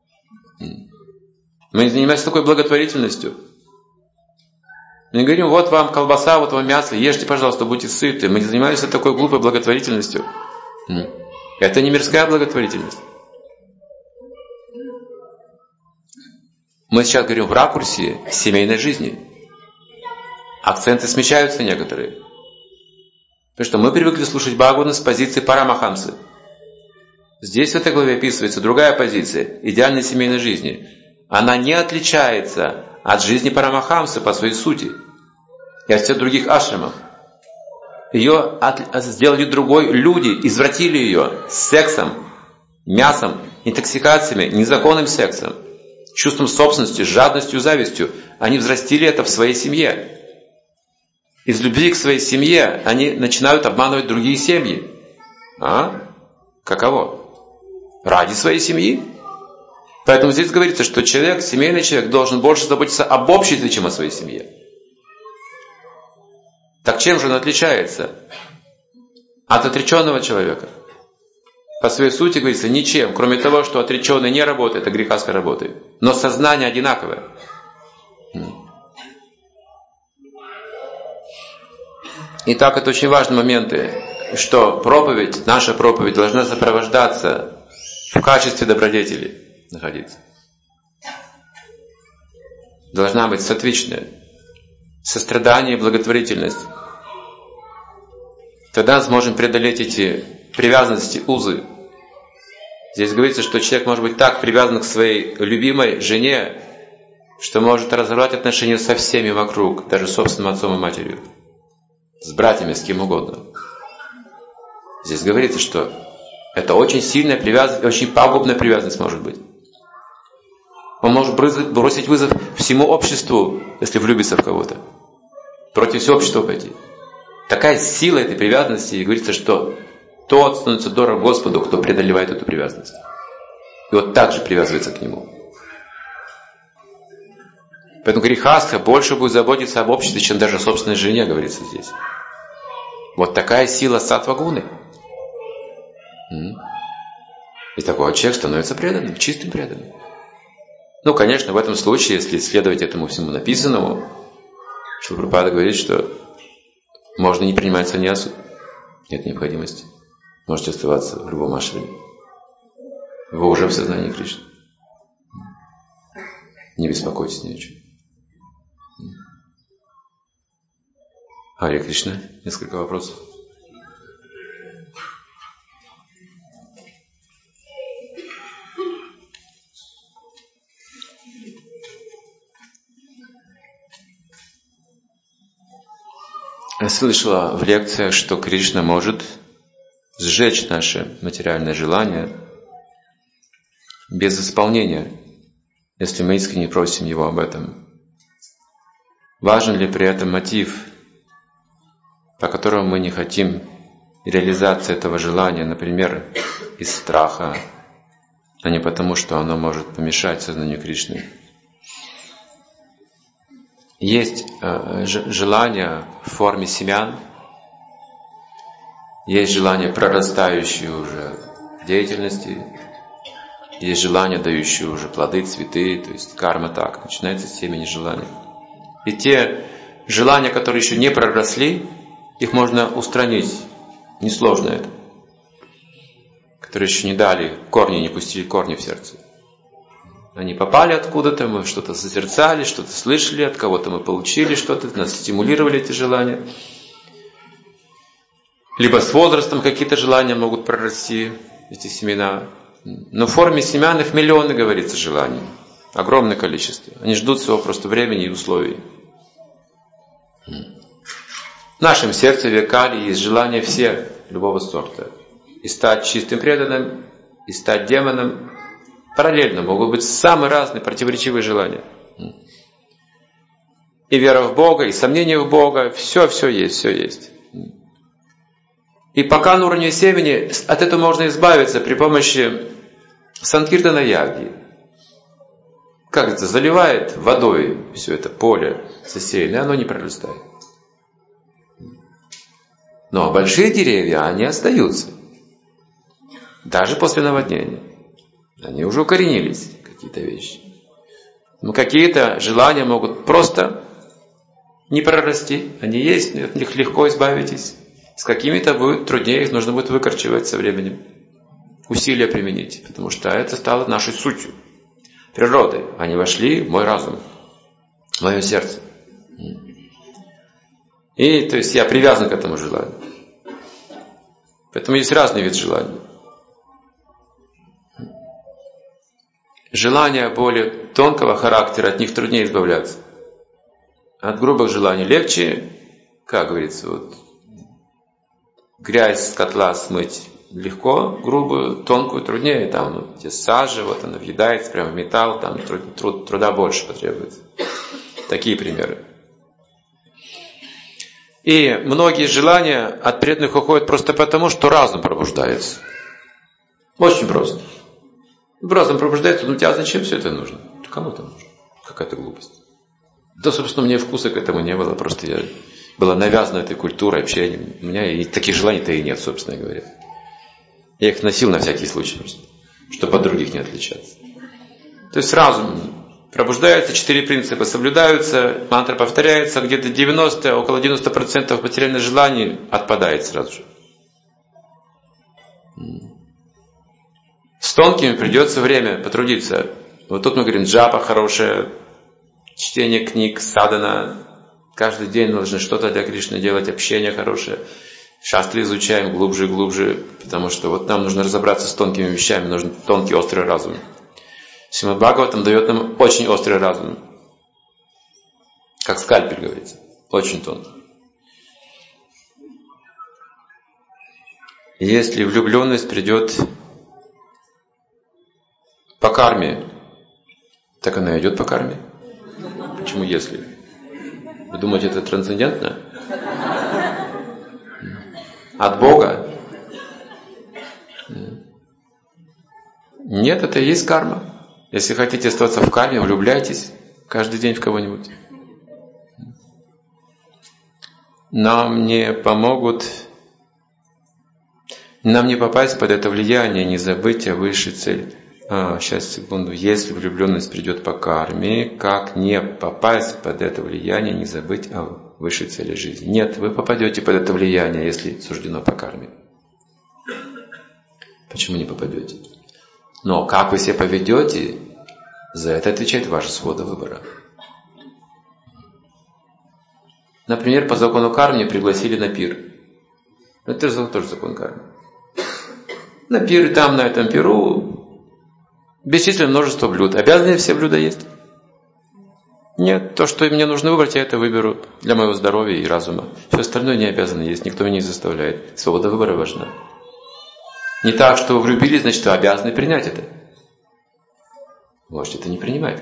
Мы не занимаемся такой благотворительностью. Мы не говорим, вот вам колбаса, вот вам мясо, ешьте, пожалуйста, будьте сыты. Мы не занимаемся такой глупой благотворительностью. Это не мирская благотворительность. Мы сейчас говорим в ракурсе семейной жизни. Акценты смещаются некоторые. Потому что мы привыкли слушать Бхагавана с позиции Парамахамсы. Здесь в этой главе описывается другая позиция идеальной семейной жизни. Она не отличается от жизни Парамахамсы по своей сути и от всех других ашрамов. ее от, сделали другой люди, извратили ее сексом, мясом, интоксикациями, незаконным сексом, чувством собственности, жадностью, завистью. Они взрастили это в своей семье. Из любви к своей семье они начинают обманывать другие семьи. А? Каково? Ради своей семьи. Поэтому здесь говорится, что человек, семейный человек, должен больше заботиться об обществе, чем о своей семье. Так чем же он отличается от отреченного человека? По своей сути, говорится, ничем, кроме того, что отреченный не работает, а грехастый работает. Но сознание одинаковое. Итак, это очень важные моменты, что проповедь, наша проповедь должна сопровождаться в качестве добродетели находиться. Должна быть сатвичная, сострадание и благотворительность. Тогда сможем преодолеть эти привязанности, узы. Здесь говорится, что человек может быть так привязан к своей любимой жене, что может разорвать отношения со всеми вокруг, даже с собственным отцом и матерью, с братьями, с кем угодно. Здесь говорится, что это очень сильная привязанность, очень пагубная привязанность может быть. Он может бросить вызов всему обществу, если влюбится в кого-то. Против всего общества пойти. Такая сила этой привязанности, и говорится, что тот становится дорог Господу, кто преодолевает эту привязанность. И вот так же привязывается к Нему. Поэтому грехастха больше будет заботиться об обществе, чем даже о собственной жене, говорится здесь. Вот такая сила саттва-гуны. И такой человек становится преданным, чистым преданным. Ну, конечно, в этом случае, если следовать этому всему написанному, Шрила Прабхупада говорит, что можно не принимать саньясу. Нет необходимости. Можете оставаться в любом ашраме. Вы уже в сознании Кришны. Не беспокойтесь ни о чем. Харе Кришна. Несколько вопросов. Я слышала в лекциях, что Кришна может сжечь наше материальное желание без исполнения, если мы искренне просим Его об этом. Важен ли при этом мотив, по которому мы не хотим реализации этого желания, например, из страха, а не потому, что оно может помешать сознанию Кришны? Есть э, желание в форме семян, есть желание, прорастающее уже в деятельности, есть желание, дающее уже плоды, цветы, то есть карма так, начинается с семени желания. И те желания, которые еще не проросли, их можно устранить, несложно это, которые еще не дали корни, не пустили корни в сердце. Они попали откуда-то, мы что-то созерцали, что-то слышали, от кого-то мы получили что-то, нас стимулировали эти желания. Либо с возрастом какие-то желания могут прорасти, эти семена. Но в форме семян их миллионы, говорится, желаний. Огромное количество. Они ждут своего просто времени и условий. В нашем сердце векали есть желания все любого сорта. И стать чистым преданным, и стать демоном. Параллельно могут быть самые разные противоречивые желания. И вера в Бога, и сомнение в Бога, все-все есть, все есть. И пока на уровне семени, от этого можно избавиться при помощи санкиртана яги. Как это, заливает водой все это поле засеянное, оно не прорастает. Но большие деревья, они остаются. Даже после наводнения. Они уже укоренились, какие-то вещи. Но какие-то желания могут просто не прорасти. Они есть, от них легко избавитесь. С какими-то будет труднее, их нужно будет выкорчевать со временем. Усилия применить, потому что это стало нашей сутью, природой. Они вошли в мой разум, в мое сердце. И то есть я привязан к этому желанию. Поэтому есть разные виды желаний. Желания более тонкого характера, от них труднее избавляться. От грубых желаний легче, как говорится, вот, грязь с котла смыть легко, грубую, тонкую труднее. Там ну, где сажа, вот она въедается прямо в металл, там труд, труд, труда больше потребуется. Такие примеры. И многие желания от преданных уходят просто потому, что разум пробуждается. Очень просто. Разум пробуждается, ну у тебя зачем все это нужно? Кому это нужно? Какая-то глупость. Да, собственно, мне вкуса к этому не было, просто я была навязана этой культурой, общением. У меня и таких желаний-то и нет, собственно говоря. Я их носил на всякий случай, просто, чтобы от других не отличаться. То есть разум пробуждается, четыре принципа соблюдаются, мантра повторяется, где-то девяносто, около девяносто процентов материальных желаний отпадает сразу же. С тонкими придется время потрудиться. Вот тут мы говорим, джапа хорошая, чтение книг, садхана. Каждый день нужно что-то для Кришны делать, общение хорошее. Шастры изучаем глубже и глубже, потому что вот нам нужно разобраться с тонкими вещами, нужен тонкий, острый разум. Шримад Бхагаватам дает нам очень острый разум. Как скальпель, говорится. Очень тонкий. Если влюбленность придет по карме, так она идет по карме. Почему если? Вы думаете, это трансцендентно? От Бога? Нет, это и есть карма. Если хотите остаться в карме, влюбляйтесь каждый день в кого-нибудь. Нам не помогут, нам не попасть под это влияние, не забыть о высшей цели. А, сейчас, секунду. Если влюбленность придет по карме, как не попасть под это влияние, не забыть о высшей цели жизни? Нет, вы попадете под это влияние, если суждено по карме. Почему не попадете? Но как вы себя поведете, за это отвечает ваша свобода выбора. Например, по закону кармы пригласили на пир. Это же тоже закон кармы. На пир, там, на этом пиру, бесчисленное множество блюд. Обязаны все блюда есть? Нет, то, что мне нужно выбрать, я это выберу для моего здоровья и разума. Все остальное не обязаны есть, никто меня не заставляет. Свобода выбора важна. Не так, что вы влюбились, значит, вы обязаны принять это. Можете это не принимать.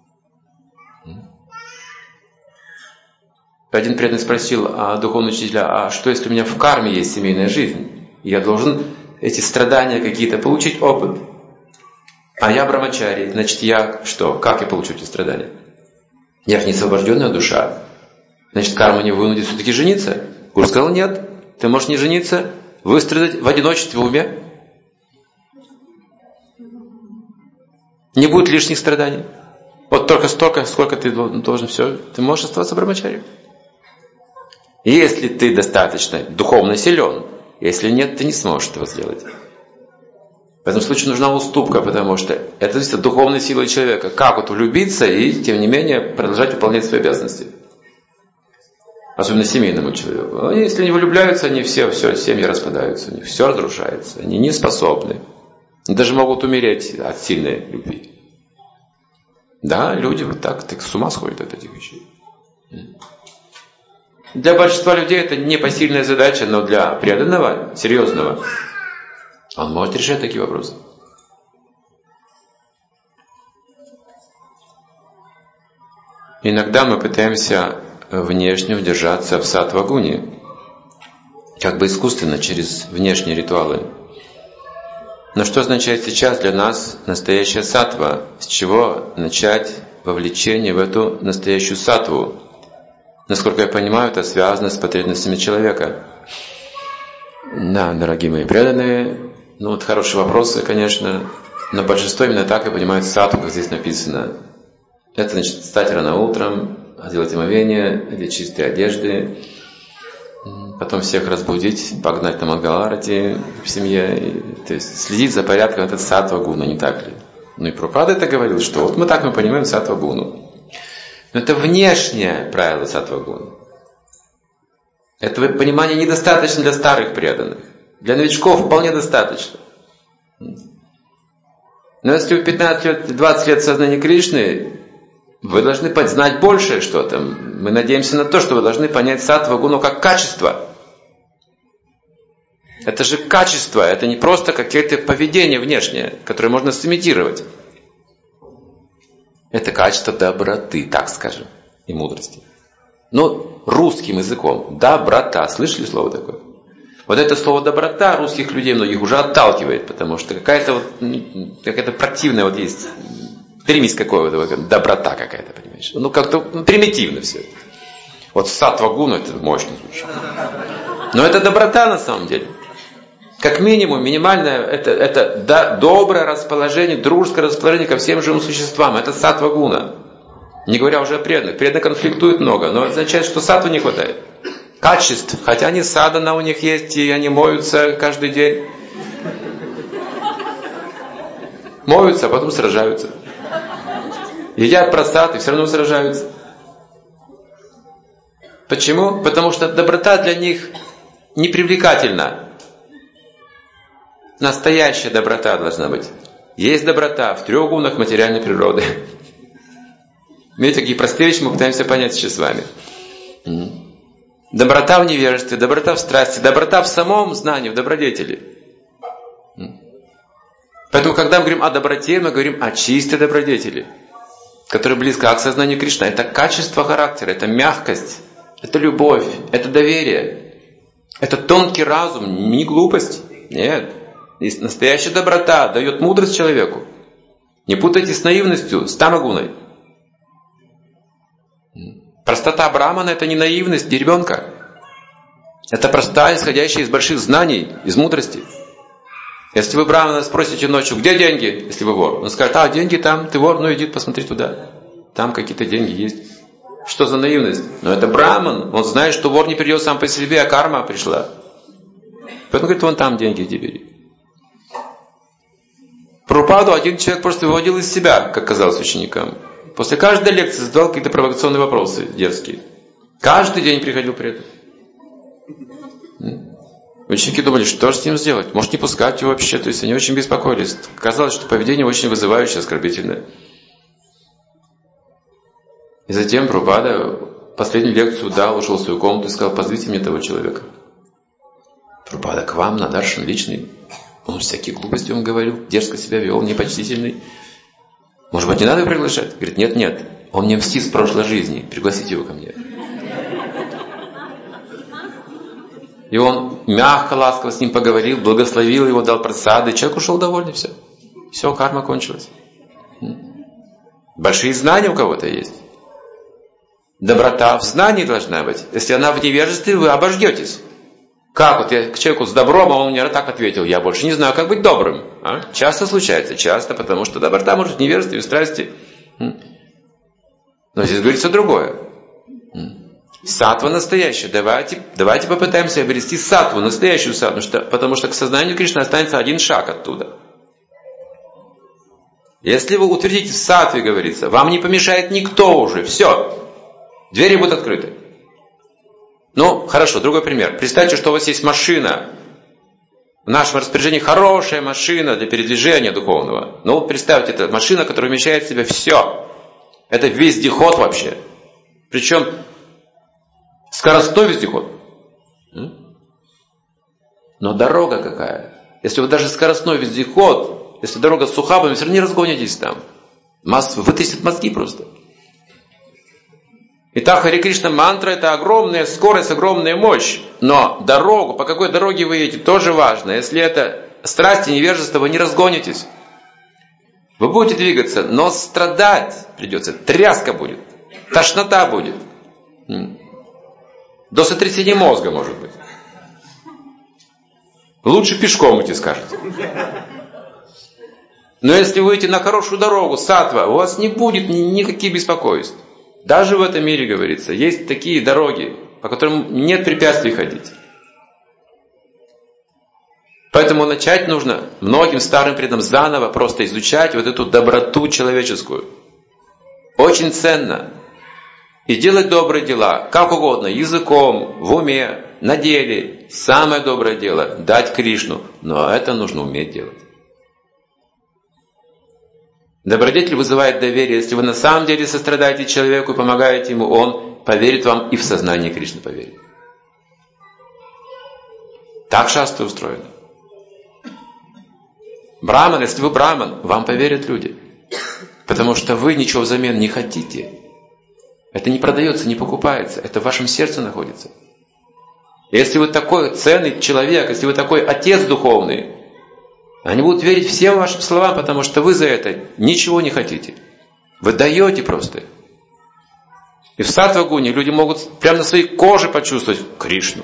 Один преданный спросил а духовного учителя, а что, если у меня в карме есть семейная жизнь? И я должен эти страдания какие-то получить, опыт. А я брамачари, значит, я что? Как я получу эти страдания? Я же не освобожденная душа. Значит, карма не вынудит все-таки жениться? Гуру сказал, нет, ты можешь не жениться, выстрадать в одиночестве в уме. Не будет лишних страданий. Вот только столько, сколько ты должен, все, ты можешь оставаться брамачари. Если ты достаточно духовно силен, если нет, ты не сможешь этого сделать. В этом случае нужна уступка, потому что это зависит от духовной силы человека. Как вот влюбиться и, тем не менее, продолжать выполнять свои обязанности. Особенно семейному человеку. Но если не влюбляются, они все, все, семьи распадаются, у них все разрушается, они не способны. Они даже могут умереть от сильной любви. Да, люди вот так, так с ума сходят от этих вещей. Для большинства людей это непосильная задача, но для преданного, серьезного, он может решать такие вопросы. Иногда мы пытаемся внешне удержаться в саттва-гуне, как бы искусственно, через внешние ритуалы. Но что означает сейчас для нас настоящая саттва? С чего начать вовлечение в эту настоящую саттву? Насколько я понимаю, это связано с потребностями человека. Да, дорогие мои преданные, ну вот хорошие вопросы, конечно, но большинство именно так и понимает саттву, как здесь написано. Это значит встать рано утром, сделать омовение, одеть чистые одежды, потом всех разбудить, погнать на Мангаларати в семье, то есть следить за порядком, это саттва-гуна, не так ли? Ну и Прабхупада это говорил, что вот мы так мы понимаем саттва-гуну. Но это внешнее правило саттва-гуны. Этого понимания недостаточно для старых преданных. Для новичков вполне достаточно. Но если вы пятнадцать лет, двадцать лет сознания Кришны, вы должны знать большее что-то. Мы надеемся на то, что вы должны понять саттва-гуну как качество. Это же качество, это не просто какое-то поведение внешнее, которое можно сымитировать. Это качество доброты, так скажем, и мудрости. Но русским языком доброта. Слышали слово такое? Вот это слово доброта русских людей многих уже отталкивает, потому что какая-то вот, какая-то противная вот есть примесь какого-то, доброта какая-то, понимаешь? Ну как-то примитивно все. Вот саттва гуна это мощно звучит. Но это доброта на самом деле. Как минимум, минимальное, это, это да, доброе расположение, дружеское расположение ко всем живым существам. Это саттва гуна. Не говоря уже о преданных. Преданные конфликтуют много, но это означает, что саттвы не хватает. Качеств. Хотя они садхана у них есть, и они моются каждый день. Моются, а потом сражаются. Едят просад и все равно сражаются. Почему? Потому что доброта для них непривлекательна. Настоящая доброта должна быть. Есть доброта в трех гунах материальной природы. Видите, какие простые вещи мы пытаемся понять сейчас с вами. Доброта в невежестве, доброта в страсти, доброта в самом знании, в добродетели. Поэтому, когда мы говорим о доброте, мы говорим о чистой добродетели, которая близка к сознанию Кришны. Это качество характера, это мягкость, это любовь, это доверие, это тонкий разум, не глупость. Нет. Есть настоящая доброта, дает мудрость человеку. Не путайте с наивностью, с тамагуной. Простота брамана — это не наивность ребенка. Это простота, исходящая из больших знаний, из мудрости. Если вы брамана спросите ночью, где деньги, если вы вор, он скажет, а, деньги там, ты вор, ну иди посмотри туда. Там какие-то деньги есть. Что за наивность? Но это браман, он знает, что вор не придет сам по себе, а карма пришла. Поэтому говорит, вон там деньги иди бери. Прабхупаду один человек просто выводил из себя, как казалось ученикам. После каждой лекции задавал какие-то провокационные вопросы дерзкие. Каждый день приходил при этом. Ученики думали, что же с ним сделать? Может, не пускать его вообще? То есть они очень беспокоились. Казалось, что поведение очень вызывающее, оскорбительное. И затем Прабхупада последнюю лекцию дал, ушел в свою комнату и сказал, позовите мне того человека. Прабхупада, к вам на даршан личный. Он всякие глупости вам говорил, дерзко себя вел, непочтительный. Может быть, не надо его приглашать? Говорит, нет, нет, он мне мстит с прошлой жизни, пригласите его ко мне. И он мягко, ласково с ним поговорил, благословил его, дал просады. Человек ушел довольный, все. Все, карма кончилась. Большие знания у кого-то есть. Доброта в знании должна быть. Если она в невежестве, вы обождетесь. Как вот я к человеку с добром, а он мне так ответил, я больше не знаю, как быть добрым. А? Часто случается, часто, потому что доброта может в невежестве, в страсти. Но здесь говорится другое. Саттва настоящая. Давайте, давайте попытаемся обрести саттву, настоящую саттву, что, потому что к сознанию Кришны останется один шаг оттуда. Если вы утвердите в саттве, говорится, вам не помешает никто уже. Все. Двери будут открыты. Ну, хорошо, другой пример. Представьте, что у вас есть машина. В нашем распоряжении хорошая машина для передвижения духовного. Ну, представьте, это машина, которая вмещает в себя все. Это вездеход вообще. Причем скоростной вездеход. Но дорога какая? Если вы даже скоростной вездеход, если дорога суха, вы все равно не разгонитесь там. Масс вытащит мозги просто. Итак, Харе Кришна мантра — это огромная скорость, огромная мощь. Но дорогу, по какой дороге вы едете, тоже важно. Если это страсть и невежество, вы не разгонитесь. Вы будете двигаться, но страдать придется. Тряска будет. Тошнота будет. До сотрясения мозга, может быть. Лучше пешком идти, скажете. Но если вы идете на хорошую дорогу, саттва, у вас не будет никаких беспокойств. Даже в этом мире, говорится, есть такие дороги, по которым нет препятствий ходить. Поэтому начать нужно многим старым преданным заново просто изучать вот эту доброту человеческую. Очень ценно. И делать добрые дела, как угодно, языком, в уме, на деле. Самое доброе дело – дать Кришну. Но это нужно уметь делать. Добродетель вызывает доверие. Если вы на самом деле сострадаете человеку и помогаете ему, он поверит вам и в сознание Кришны поверит. Так шастры устроены. Браман, если вы браман, вам поверят люди. Потому что вы ничего взамен не хотите. Это не продается, не покупается. Это в вашем сердце находится. Если вы такой ценный человек, если вы такой отец духовный, они будут верить всем вашим словам, потому что вы за это ничего не хотите. Вы даете просто. И в саттва-гуне люди могут прямо на своей коже почувствовать Кришну.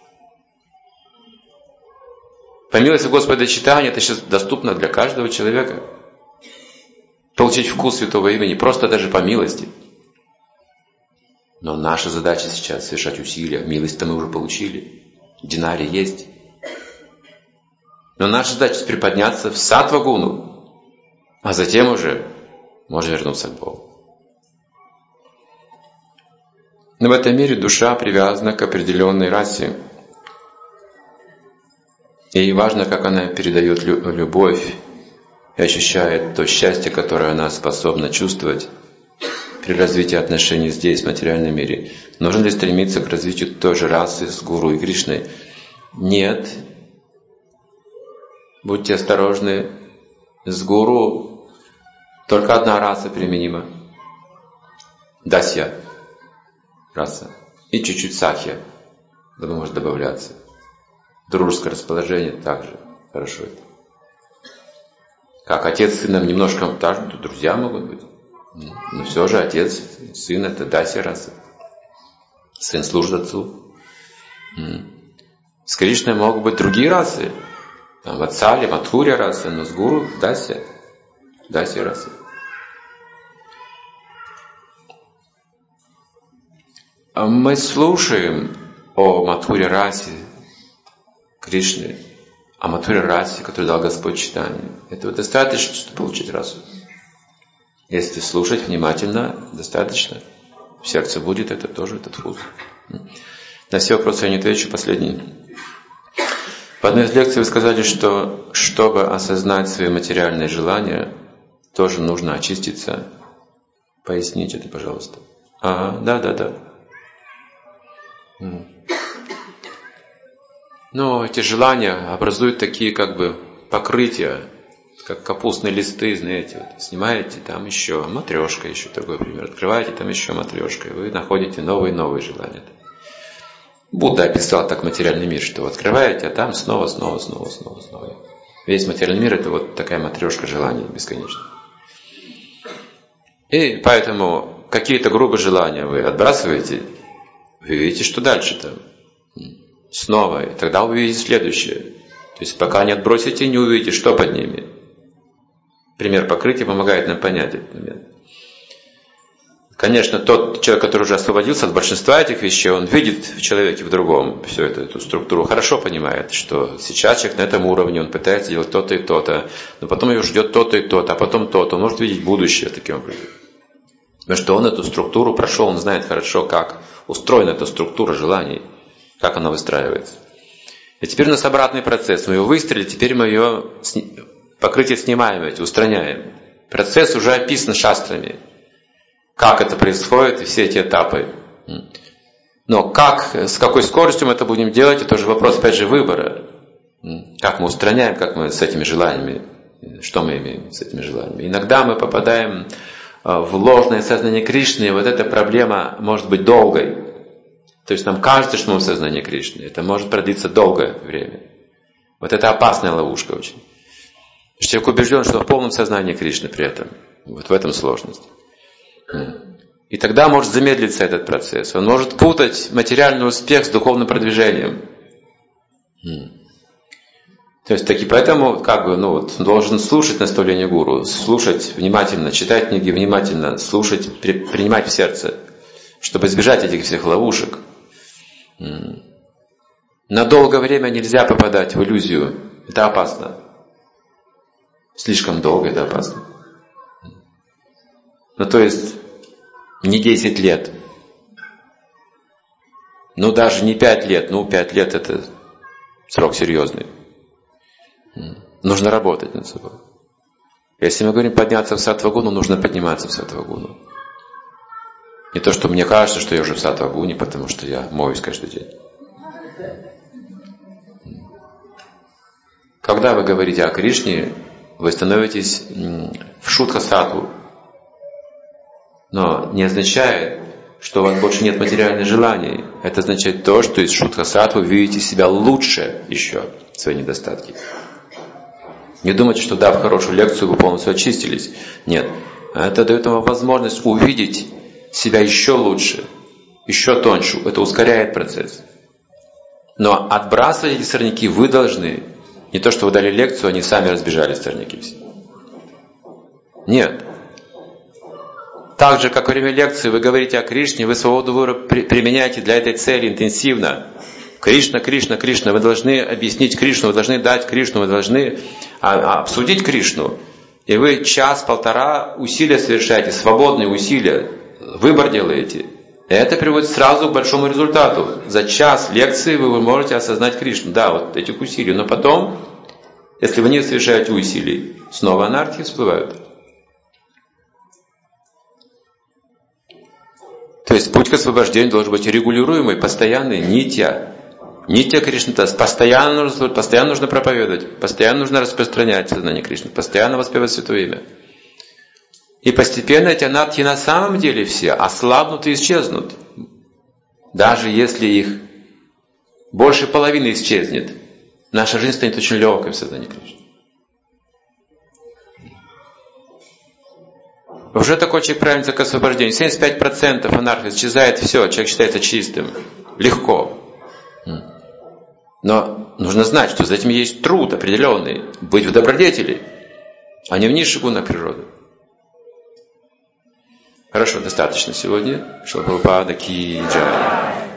По милости Господа читания это сейчас доступно для каждого человека. Получить вкус святого имени, просто даже по милости. Но наша задача сейчас совершать усилия. Милость-то мы уже получили. Динари есть. Но наша задача приподняться в саттва-гуну, а затем уже можно вернуться к Богу. Но в этом мире душа привязана к определенной расе. И важно, как она передает любовь и ощущает то счастье, которое она способна чувствовать при развитии отношений здесь, в материальном мире. Нужно ли стремиться к развитию той же расы с Гуру и Кришной? Нет. Будьте осторожны. С Гуру только одна раса применима. Дасья раса. И чуть-чуть сахья. Может добавляться. Дружеское расположение также хорошо. Как отец с сыном немножко так, то друзья могут быть. Но все же отец, сын это дасья раса. Сын служит отцу. С Кришной могут быть другие расы. Там Ватсали, Мадхурья раса, но с Гуру дасья. Дасья раса. Мы слушаем о Мадхурья расе Кришны, о Мадхурья расе, который дал Господь читание. Этого достаточно, чтобы получить расу. Если слушать внимательно, достаточно. В сердце будет это тоже, этот вкус. На все вопросы я не отвечу. Последний. В одной из лекций вы сказали, что чтобы осознать свои материальные желания, тоже нужно очиститься. Поясните это, пожалуйста. Ага, да, да, да. Но эти желания образуют такие как бы покрытия, как капустные листы, знаете, вот, снимаете, там еще матрешка, еще другой пример, открываете, там еще матрешка, и вы находите новые-новые желания. Будда описал так материальный мир, что открываете, а там снова, снова, снова, снова, снова. Весь материальный мир это вот такая матрешка желаний бесконечная. И поэтому какие-то грубые желания вы отбрасываете, вы видите, что дальше там. Снова, и тогда вы увидите следующее. То есть пока не отбросите, не увидите, что под ними. Пример покрытия помогает нам понять этот момент. Конечно, тот человек, который уже освободился от большинства этих вещей, он видит в человеке в другом всю эту, эту структуру, хорошо понимает, что сейчас человек на этом уровне, он пытается делать то-то и то-то, но потом его ждет то-то и то-то, а потом то-то. Он может видеть будущее таким образом. Потому что он эту структуру прошел, он знает хорошо, как устроена эта структура желаний, как она выстраивается. И теперь у нас обратный процесс. Мы ее выстроили, теперь мы ее покрытие снимаем, эти, устраняем. Процесс уже описан шастрами. Как это происходит и все эти этапы. Но как, с какой скоростью мы это будем делать, это уже вопрос, опять же, выбора. Как мы устраняем, как мы с этими желаниями, что мы имеем с этими желаниями. Иногда мы попадаем в ложное сознание Кришны, и вот эта проблема может быть долгой. То есть нам кажется, что мы в сознании Кришны. Это может продлиться долгое время. Вот это опасная ловушка очень. Человек убежден, что он в полном сознании Кришны при этом. Вот в этом сложность. И тогда может замедлиться этот процесс. Он может путать материальный успех с духовным продвижением. То есть таки поэтому как бы, ну, вот, должен слушать наставление гуру, слушать внимательно, читать книги внимательно, слушать, при, принимать в сердце, чтобы избежать этих всех ловушек. На долгое время нельзя попадать в иллюзию. Это опасно. Слишком долго это опасно. Ну, то есть, не десять лет. Ну, даже не пять лет. Ну, пять лет это срок серьезный. Нужно работать над собой. Если мы говорим подняться в саттва-гуну, нужно подниматься в саттва-гуну. Не то, что мне кажется, что я уже в саттва-гуне, потому что я моюсь каждый день. Когда вы говорите о Кришне, вы становитесь в шутха-саттву. Но не означает, что у вас больше нет материальных желаний. Это означает то, что из шутха-саттвы вы видите себя лучше еще, свои недостатки. Не думайте, что дав хорошую лекцию, вы полностью очистились. Нет. Это дает вам возможность увидеть себя еще лучше, еще тоньше. Это ускоряет процесс. Но отбрасывать эти сорняки вы должны. Не то, что вы дали лекцию, они сами разбежались, сорняки все. Нет. Так же, как во время лекции вы говорите о Кришне, вы свободу выбора применяете для этой цели интенсивно. Кришна, Кришна, Кришна. Вы должны объяснить Кришну, вы должны дать Кришну, вы должны обсудить Кришну. И вы час-полтора усилия совершаете, свободные усилия, выбор делаете. И это приводит сразу к большому результату. За час лекции вы можете осознать Кришну. Да, вот этих усилий. Но потом, если вы не совершаете усилий, снова анархии всплывают. То есть путь к освобождению должен быть регулируемый, постоянный, нитья. Нитья Кришна, постоянно нужно, постоянно нужно проповедовать, постоянно нужно распространять сознание Кришны, постоянно воспевать Святое Имя. И постепенно эти анархии на самом деле все ослабнут и исчезнут. Даже если их больше половины исчезнет, наша жизнь станет очень легкой в сознании Кришны. Уже такой человек правильно к освобождению. семьдесят пять процентов анархии исчезает, все, человек считается чистым. Легко. Но нужно знать, что за этим есть труд определенный. Быть в добродетели, а не в низших гунах природы. Хорошо, достаточно сегодня. Шила Прабхупада ки джай.